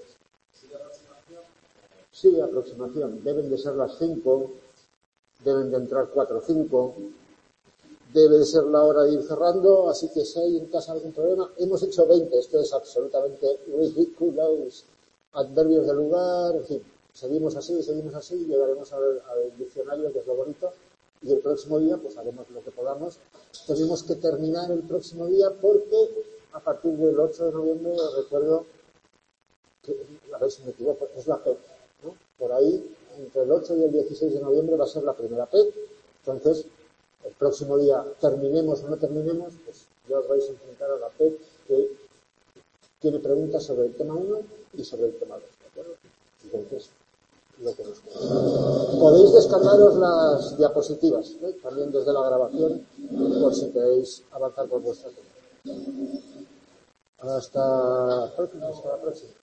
Sí, aproximación. Deben de ser las 5, deben de entrar 4 o 5, debe de ser la hora de ir cerrando, así que si hay en casa algún problema, hemos hecho 20, esto es absolutamente ridiculous. Adverbios de lugar, en fin, seguimos así, llegaremos al diccionario, que es lo bonito, y el próximo día, pues haremos lo que podamos. Tenemos que terminar el próximo día porque a partir del 8 de noviembre, recuerdo, que, a ver si me equivoco, es la PEC, ¿no? Por ahí, entre el 8 y el 16 de noviembre va a ser la primera PEC, entonces, el próximo día, terminemos o no terminemos, pues ya os vais a enfrentar a la PEC que tiene preguntas sobre el tema 1 y sobre el tema 2, ¿de acuerdo? Entonces, lo que nos cuesta. Podéis descargaros las diapositivas, también desde la grabación, por si queréis avanzar por vuestra cuenta. Hasta la próxima.